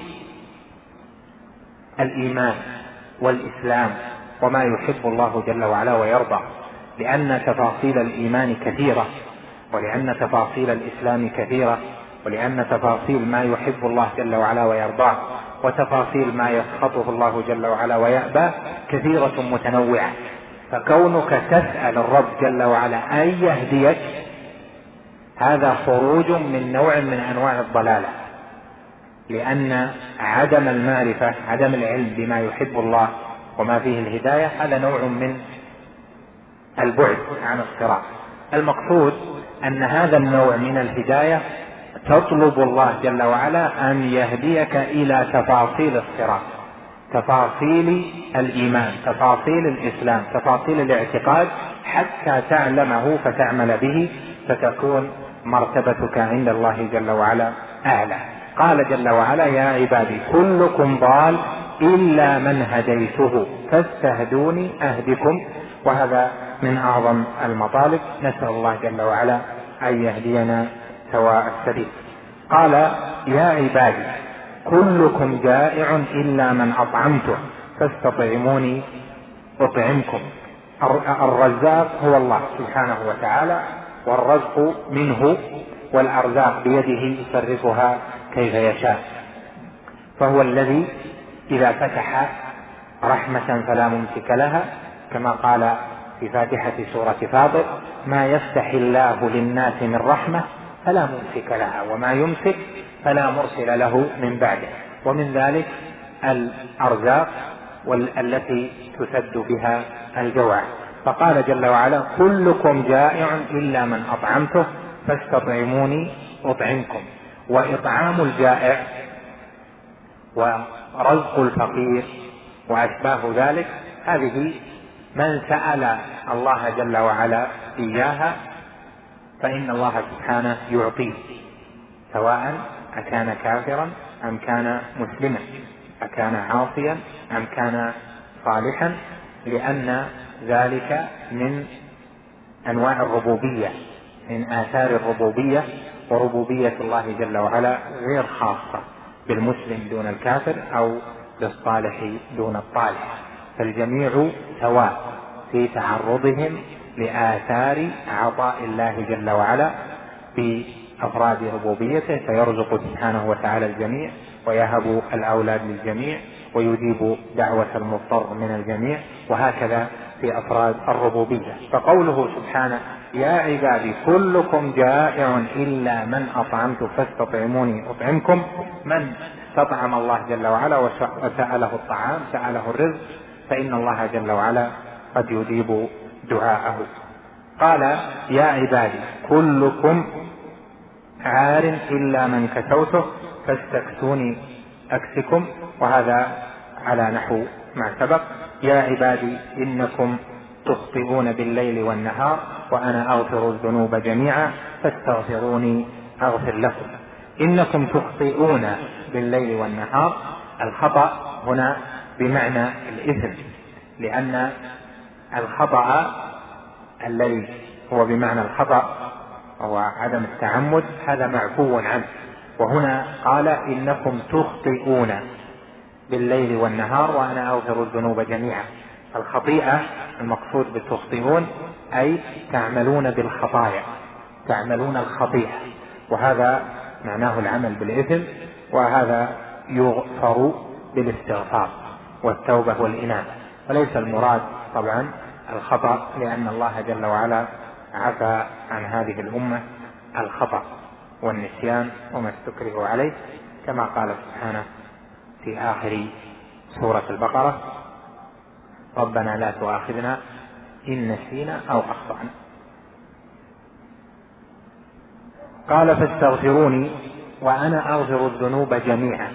الإيمان والإسلام وما يحب الله جل وعلا ويرضى، لأن تفاصيل الإيمان كثيرة، ولأن تفاصيل الإسلام كثيرة، ولأن تفاصيل ما يحب الله جل وعلا ويرضاه وتفاصيل ما يسخطه الله جل وعلا ويأبى كثيرة متنوعة. فكونك تسأل الرب جل وعلا أن يهديك هذا خروج من نوع من أنواع الضلالة، لأن عدم المعرفة، عدم العلم بما يحب الله وما فيه الهداية، هذا نوع من البعد عن الصراط. المقصود أن هذا النوع من الهداية تطلب الله جل وعلا أن يهديك إلى تفاصيل الصراط، تفاصيل الإيمان، تفاصيل الإسلام، تفاصيل الاعتقاد، حتى تعلمه فتعمل به، فتكون مرتبتك عند الله جل وعلا أعلى. قال جل وعلا: يا عبادي كلكم ضال إلا من هديته فاستهدوني أهدكم. وهذا من أعظم المطالب، نسأل الله جل وعلا أن يهدينا سواء السبيل. قال: يا عبادي كلكم جائع إلا من أطعمته فاستطعموني أطعمكم. الرزاق هو الله سبحانه وتعالى، والرزق منه، والأرزاق بيده يصرفها كيف يشاء، فهو الذي إذا فتح رحمة فلا ممسك لها، كما قال في فاتحة سورة فاطر: ما يفتح الله للناس من رحمة فلا ممسك لها وما يمسك فلا مرسل له من بعده. ومن ذلك الأرزاق التي تسد بها الجوع. فقال جل وعلا: كلكم جائع إلا من أطعمته فاستطعموني أطعمكم. وإطعام الجائع ورزق الفقير وأشباه ذلك، هذه من سأل الله جل وعلا إياها فإن الله سبحانه يعطيه، سواء أكان كافرا أم كان مسلما، أكان عاصيا أم كان صالحا، لأن ذلك من أنواع الربوبية، من آثار الربوبية. وربوبية الله جل وعلا غير خاصة بالمسلم دون الكافر أو بالصالح دون الطالح، فالجميع سواء في تعرضهم لآثار عطاء الله جل وعلا بأفراد ربوبيته، فيرزق سبحانه وتعالى الجميع، ويهب الأولاد للجميع، ويجيب دعوة المضطر من الجميع، وهكذا في أفراد الربوبية. فقوله سبحانه: يا عبادي كلكم جائع إلا من أطعمت فاستطعموني أطعمكم، من استطعم الله جل وعلا وسأله الطعام، سأله الرزق، فإن الله جل وعلا قد يجيب دعاءه. قال: يا عبادي كلكم عار إلا من كسوته فاستكسوني أكسكم، وهذا على نحو ما سبق. يا عبادي إنكم تخطئون بالليل والنهار وأنا أغفر الذنوب جميعا فاستغفروني أغفر لكم. إنكم تخطئون بالليل والنهار، الخطأ هنا بمعنى الإثم، لأن الخطأ الذي هو بمعنى الخطأ هو عدم التعمد، هذا معفو عنه. وهنا قال: إنكم تخطئون بالليل والنهار وأنا أغفر الذنوب جميعا. الخطيئة المقصود بالتخطئون أي تعملون بالخطايا، تعملون الخطيئة، وهذا معناه العمل بالإثم، وهذا يغفر بالاستغفار والتوبة والإنابة. وليس المراد طبعا الخطأ، لأن الله جل وعلا عفى عن هذه الأمة الخطأ والنسيان وما استكرهوا عليه، كما قال سبحانه في آخر سورة البقرة: ربنا لا تؤاخذنا إن نسينا أو أخطأنا. قال: فاستغفروني وأنا أغفر الذنوب جميعا.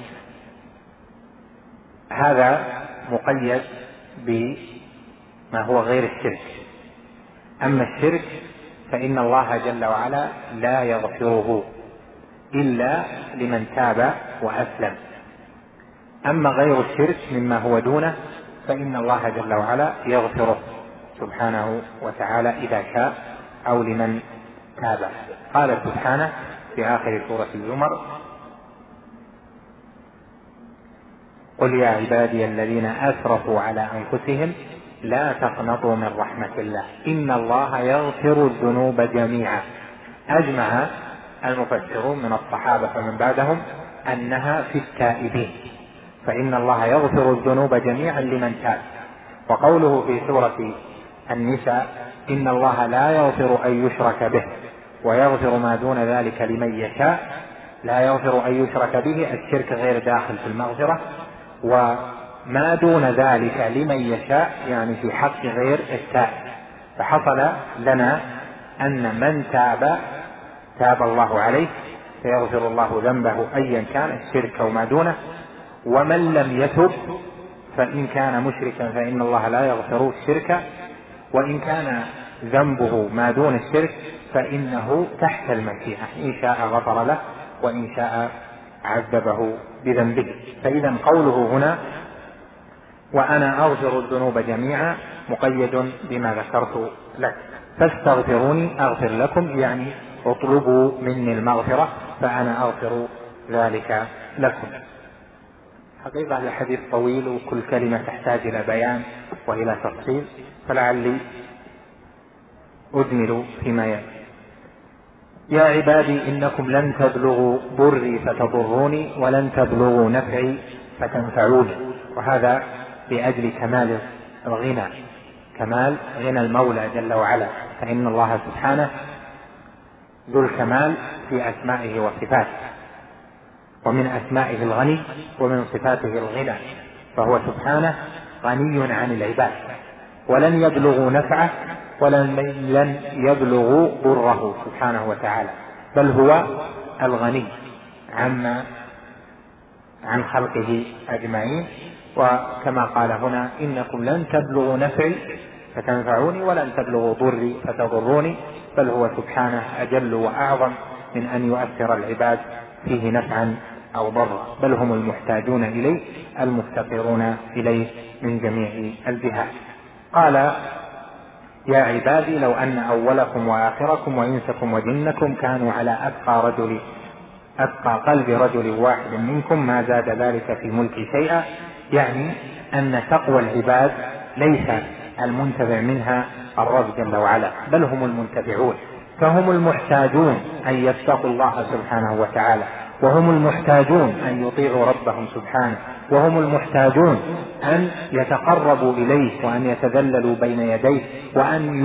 هذا مقيد بما هو غير الشرك. أما الشرك فإن الله جل وعلا لا يغفره إلا لمن تاب وأسلم. أما غير الشرك مما هو دونه فإن الله جل وعلا يغفره سبحانه وتعالى إذا شاء أو لمن تاب. قال سبحانه في آخر سورة الزمر: قل يا عبادي الذين أسرفوا على أنفسهم لا تقنطوا من رحمة الله إن الله يغفر الذنوب جميعا. أجمع المفسرون من الصحابة ومن بعدهم أنها في التائبين، فإن الله يغفر الذنوب جميعا لمن تاب. وقوله في سورة النساء: إن الله لا يغفر أن يشرك به ويغفر ما دون ذلك لمن يشاء. لا يغفر أن يشرك به، الشرك غير داخل في المغفرة، وما دون ذلك لمن يشاء يعني في حق غير التائب. فحصل لنا أن من تاب الله عليه فيغفر الله ذنبه أيا كان الشرك أو ما دونه، ومن لم يتب فإن كان مشركا فإن الله لا يغفر الشرك، وإن كان ذنبه ما دون الشرك فإنه تحت المشيئة، إن شاء غفر له وإن شاء عذبه بذنبه. فإذا قوله هنا وأنا أغفر الذنوب جميعا مقيد بما ذكرت لك. فاستغفروني أغفر لكم، يعني اطلبوا مني المغفرة فأنا أغفر ذلك لكم. حقيقة الحديث طويل وكل كلمة تحتاج إلى بيان وإلى تفصيل، فلعلي أجمل فيما يلي. يا عبادي إنكم لن تبلغوا ضري فتضروني ولن تبلغوا نفعي فتنفعوني. وهذا لأجل كمال الغنى، كمال غنى المولى جل وعلا، فإن الله سبحانه ذو الكمال في أسمائه وصفاته، ومن أسمائه الغني ومن صفاته الغنى، فهو سبحانه غني عن العباد. ولن يبلغوا نفعه ولن يبلغوا ضره سبحانه وتعالى، بل هو الغني عن خلقه أجمعين. وكما قال هنا: إنكم لن تبلغوا نفعي فتنفعوني ولن تبلغوا ضري فتضروني، بل هو سبحانه أجل وأعظم من أن يؤثر العباد فيه نفعا أو ضرا، بل هم المحتاجون إليه المفتقرون إليه من جميع الجهات. قال: يا عبادي لو أن أولكم وآخركم وإنسكم وجنكم كانوا على أتقى قلب رجل واحد منكم ما زاد ذلك في ملكي شيئا. يعني أن تقوى العباد ليس المنتفع منها الرب جل وعلا، بل هم المنتفعون، فهم المحتاجون أن يتقوا الله سبحانه وتعالى، وهم المحتاجون أن يطيعوا ربهم سبحانه، وهم المحتاجون أن يتقربوا إليه وأن يتذللوا بين يديه وأن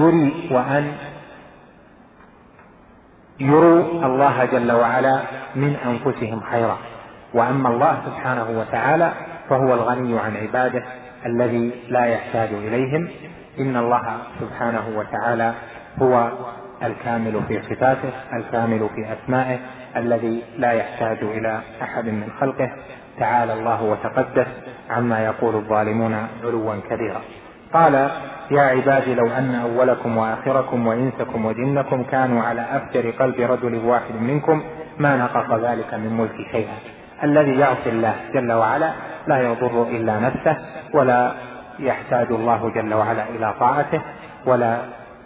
يروا الله جل وعلا من أنفسهم خيرا. وأما الله سبحانه وتعالى فهو الغني عن عباده الذي لا يحتاج إليهم. إن الله سبحانه وتعالى هو الكامل في صفاته، الكامل في أسمائه، الذي لا يحتاج إلى أحد من خلقه. تعالى الله وتقدس عما يقول الظالمون علوا كبيرا. قال: يا عبادي لو أن أولكم وآخركم وإنسكم وجنكم كانوا على أفجر قلب رجل واحد منكم ما نقص ذلك من ملك شيئا. الذي يعصي الله جل وعلا لا يضر إلا نفسه، ولا يحتاج الله جل وعلا إلى طاعته، ولا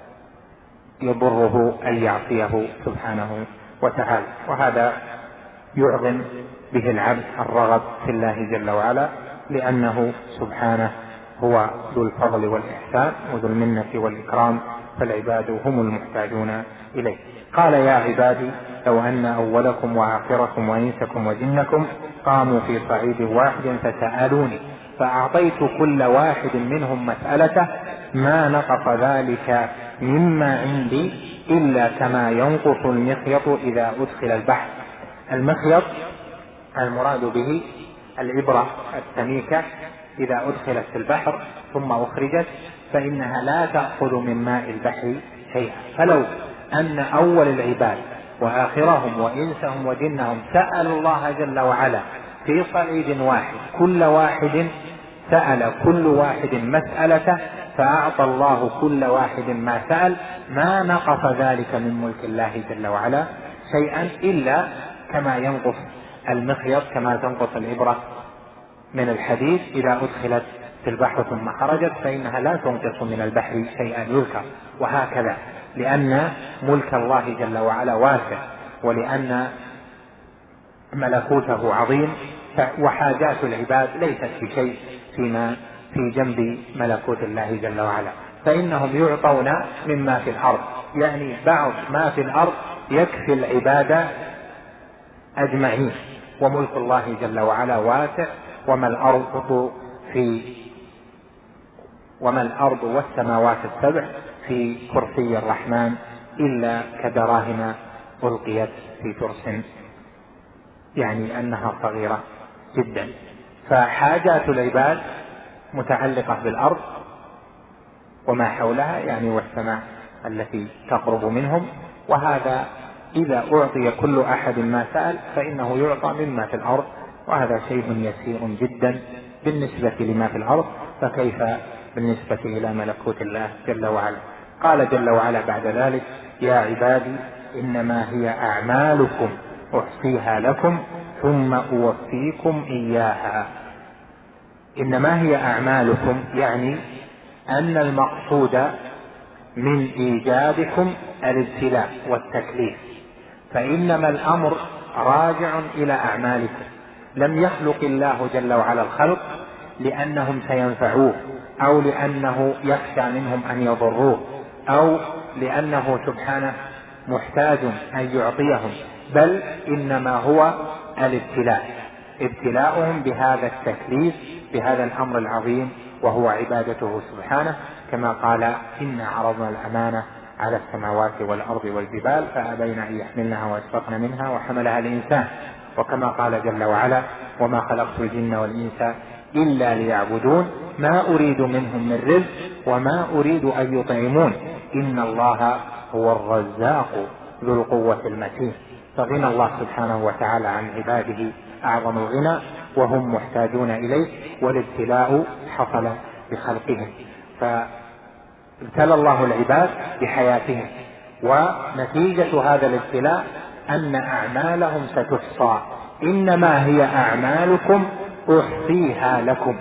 يضره أن يعصيه سبحانه وتعالى. وهذا يعظم به العبد الرغب في الله جل وعلا، لأنه سبحانه هو ذو الفضل والإحسان وذو المنة والإكرام، فالعباد هم المحتاجون إليه. قال: يا عبادي لو أن أولكم وآخركم وإنسكم وجنكم قاموا في صعيد واحد فسألوني فأعطيت كل واحد منهم مسألته ما نقص ذلك مما عندي إلا كما ينقص المخيط إذا أدخل البحر. المخيط المراد به الإبرة السميكة إذا أدخلت في البحر ثم أخرجت فإنها لا تأخذ من ماء البحر شيئا. فلو أن أول العباد وآخرهم وإنسهم وجنهم سألوا الله جل وعلا في صعيد واحد، كل واحد سأل كل واحد مسألته فأعطى الله كل واحد ما سأل، ما نقص ذلك من ملك الله جل وعلا شيئا إلا كما ينقص المخيط، كما تنقص الإبرة من الحديد إذا أدخلت في البحر ثم خرجت فإنها لا تنقص من البحر شيئا يذكر. وهكذا لأن ملك الله جل وعلا واسع، ولأن ملكوته عظيم، وحاجات العباد ليست بشيء فيما في جنب ملكوت الله جل وعلا، فإنهم يعطون مما في الأرض، يعني بعض ما في الأرض يكفي العباد أجمعين. وملك الله جل وعلا واسع، وما الأرض والسماوات السبع في كرسي الرحمن إلا كدراهم ألقيت في ترس، يعني أنها صغيرة جدا. فحاجات العباد متعلقة بالأرض وما حولها، يعني والسماء التي تقرب منهم. وهذا إذا أعطي كل أحد ما سأل فإنه يعطى مما في الأرض، وهذا شيء يسير جدا بالنسبة لما في الأرض، فكيف بالنسبة إلى ملكوت الله جل وعلا. قال جل وعلا بعد ذلك: يا عبادي إنما هي أعمالكم أحصيها لكم ثم أوفيكم إياها. إنما هي أعمالكم، يعني أن المقصود من إيجادكم الابتلاء والتكليف، فإنما الأمر راجع إلى أعمالكم. لم يخلق الله جل وعلا الخلق لأنهم سينفعوه، أو لأنه يخشى منهم أن يضروه، أو لأنه سبحانه محتاج أن يعطيهم، بل إنما هو الابتلاء، ابتلاؤهم بهذا التكليف، بهذا الأمر العظيم وهو عبادته سبحانه، كما قال: إنا عرضنا الأمانة على السماوات والأرض والجبال فأبين أن يحملنها وأشفقن منها وحملها الإنسان. وكما قال جل وعلا: وما خلقت الجن والإنس إلا ليعبدون ما أريد منهم من رزق وما أريد أن يطعمون إن الله هو الرزاق ذو القوة المتين. فغنى الله سبحانه وتعالى عن عباده أعظم الغنى وهم محتاجون إليه، والابتلاء حصل بخلقهم، فابتلى الله العباد بحياتهم، ونتيجة هذا الابتلاء أن أعمالهم ستحصى. إنما هي أعمالكم أحصيها لكم.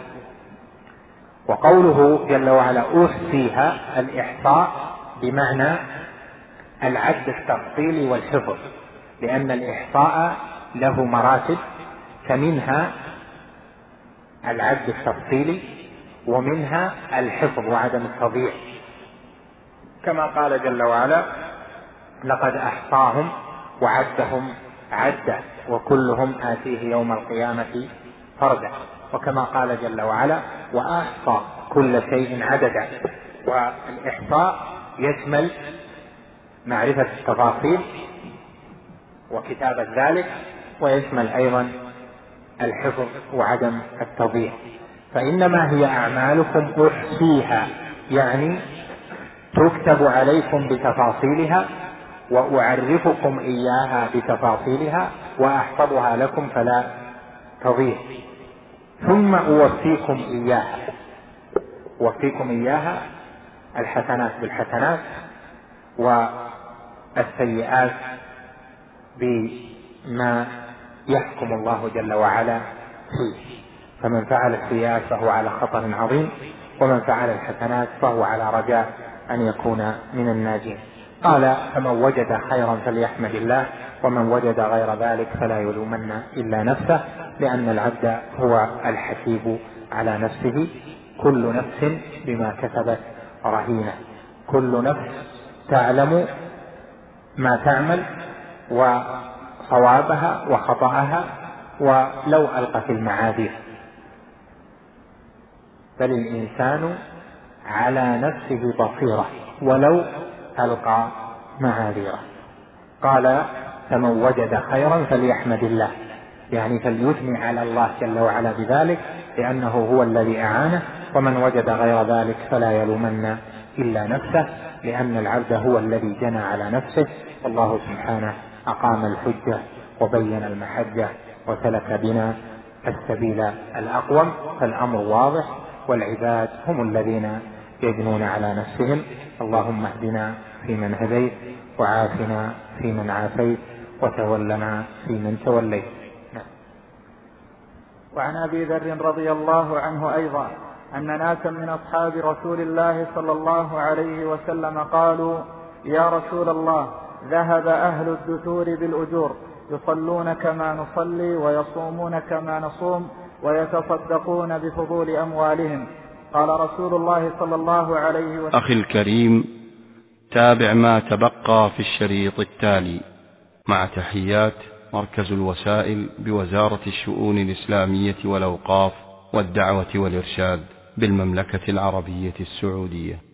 وقوله جل وعلا أحصيها، الإحصاء بمعنى العد التفصيلي والحفظ، لأن الإحصاء له مراتب، فمنها العد التفصيلي ومنها الحفظ وعدم التضييع، كما قال جل وعلا: لقد أحصاهم وعدهم عدا وكلهم آتيه يوم القيامة فردا. وكما قال جل وعلا: وأحصى كل شيء عددا. والإحصاء يشمل معرفة التفاصيل وكتابة ذلك، ويشمل أيضا الحفظ وعدم التضييع. فإنما هي أعمالكم أحصيها، يعني تكتب عليكم بتفاصيلها وأعرفكم إياها بتفاصيلها وأحفظها لكم فلا تضيع، ثم أوفيكم إياها. أوفيكم إياها الحسنات بالحسنات والسيئات بما يحكم الله جل وعلا فيه. فمن فعل السيئات فهو على خطر عظيم، ومن فعل الحسنات فهو على رجاء أن يكون من الناجين. قال: فمن وجد خيرا فليحمد الله، ومن وجد غير ذلك فلا يلومن إلا نفسه، لأن العبد هو الحسيب على نفسه. كل نفس بما كسبت رهينة، كل نفس تعلم ما تعمل وصوابها وخطأها ولو ألقت المعاذير. بل الإنسان على نفسه بصيرة ولو ألقى معاذيره. قال فمن وجد خيرا فليحمد الله، يعني فليثني على الله جل وعلا بذلك لأنه هو الذي أعانه، ومن وجد غير ذلك فلا يلومن إلا نفسه، لأن العبد هو الذي جنى على نفسه، والله سبحانه أقام الحجة وبين المحجة وسلك بنا السبيل الأقوم، فالأمر واضح، والعباد هم الذين يجنون على نفسهم. اللهم اهدنا فيمن هديت، وعافنا فيمن عافيت، وتولنا فيمن توليت. وعن أبي ذر رضي الله عنه أيضا أن ناسا من أصحاب رسول الله صلى الله عليه وسلم قالوا: يا رسول الله، ذهب أهل الدثور بالأجور، يصلون كما نصلي ويصومون كما نصوم ويتصدقون بفضول أموالهم. قال رسول الله صلى الله عليه وسلم: أخي الكريم، تابع ما تبقى في الشريط التالي. مع تحيات مركز الوسائل بوزارة الشؤون الإسلامية والأوقاف والدعوة والإرشاد بالمملكة العربية السعودية.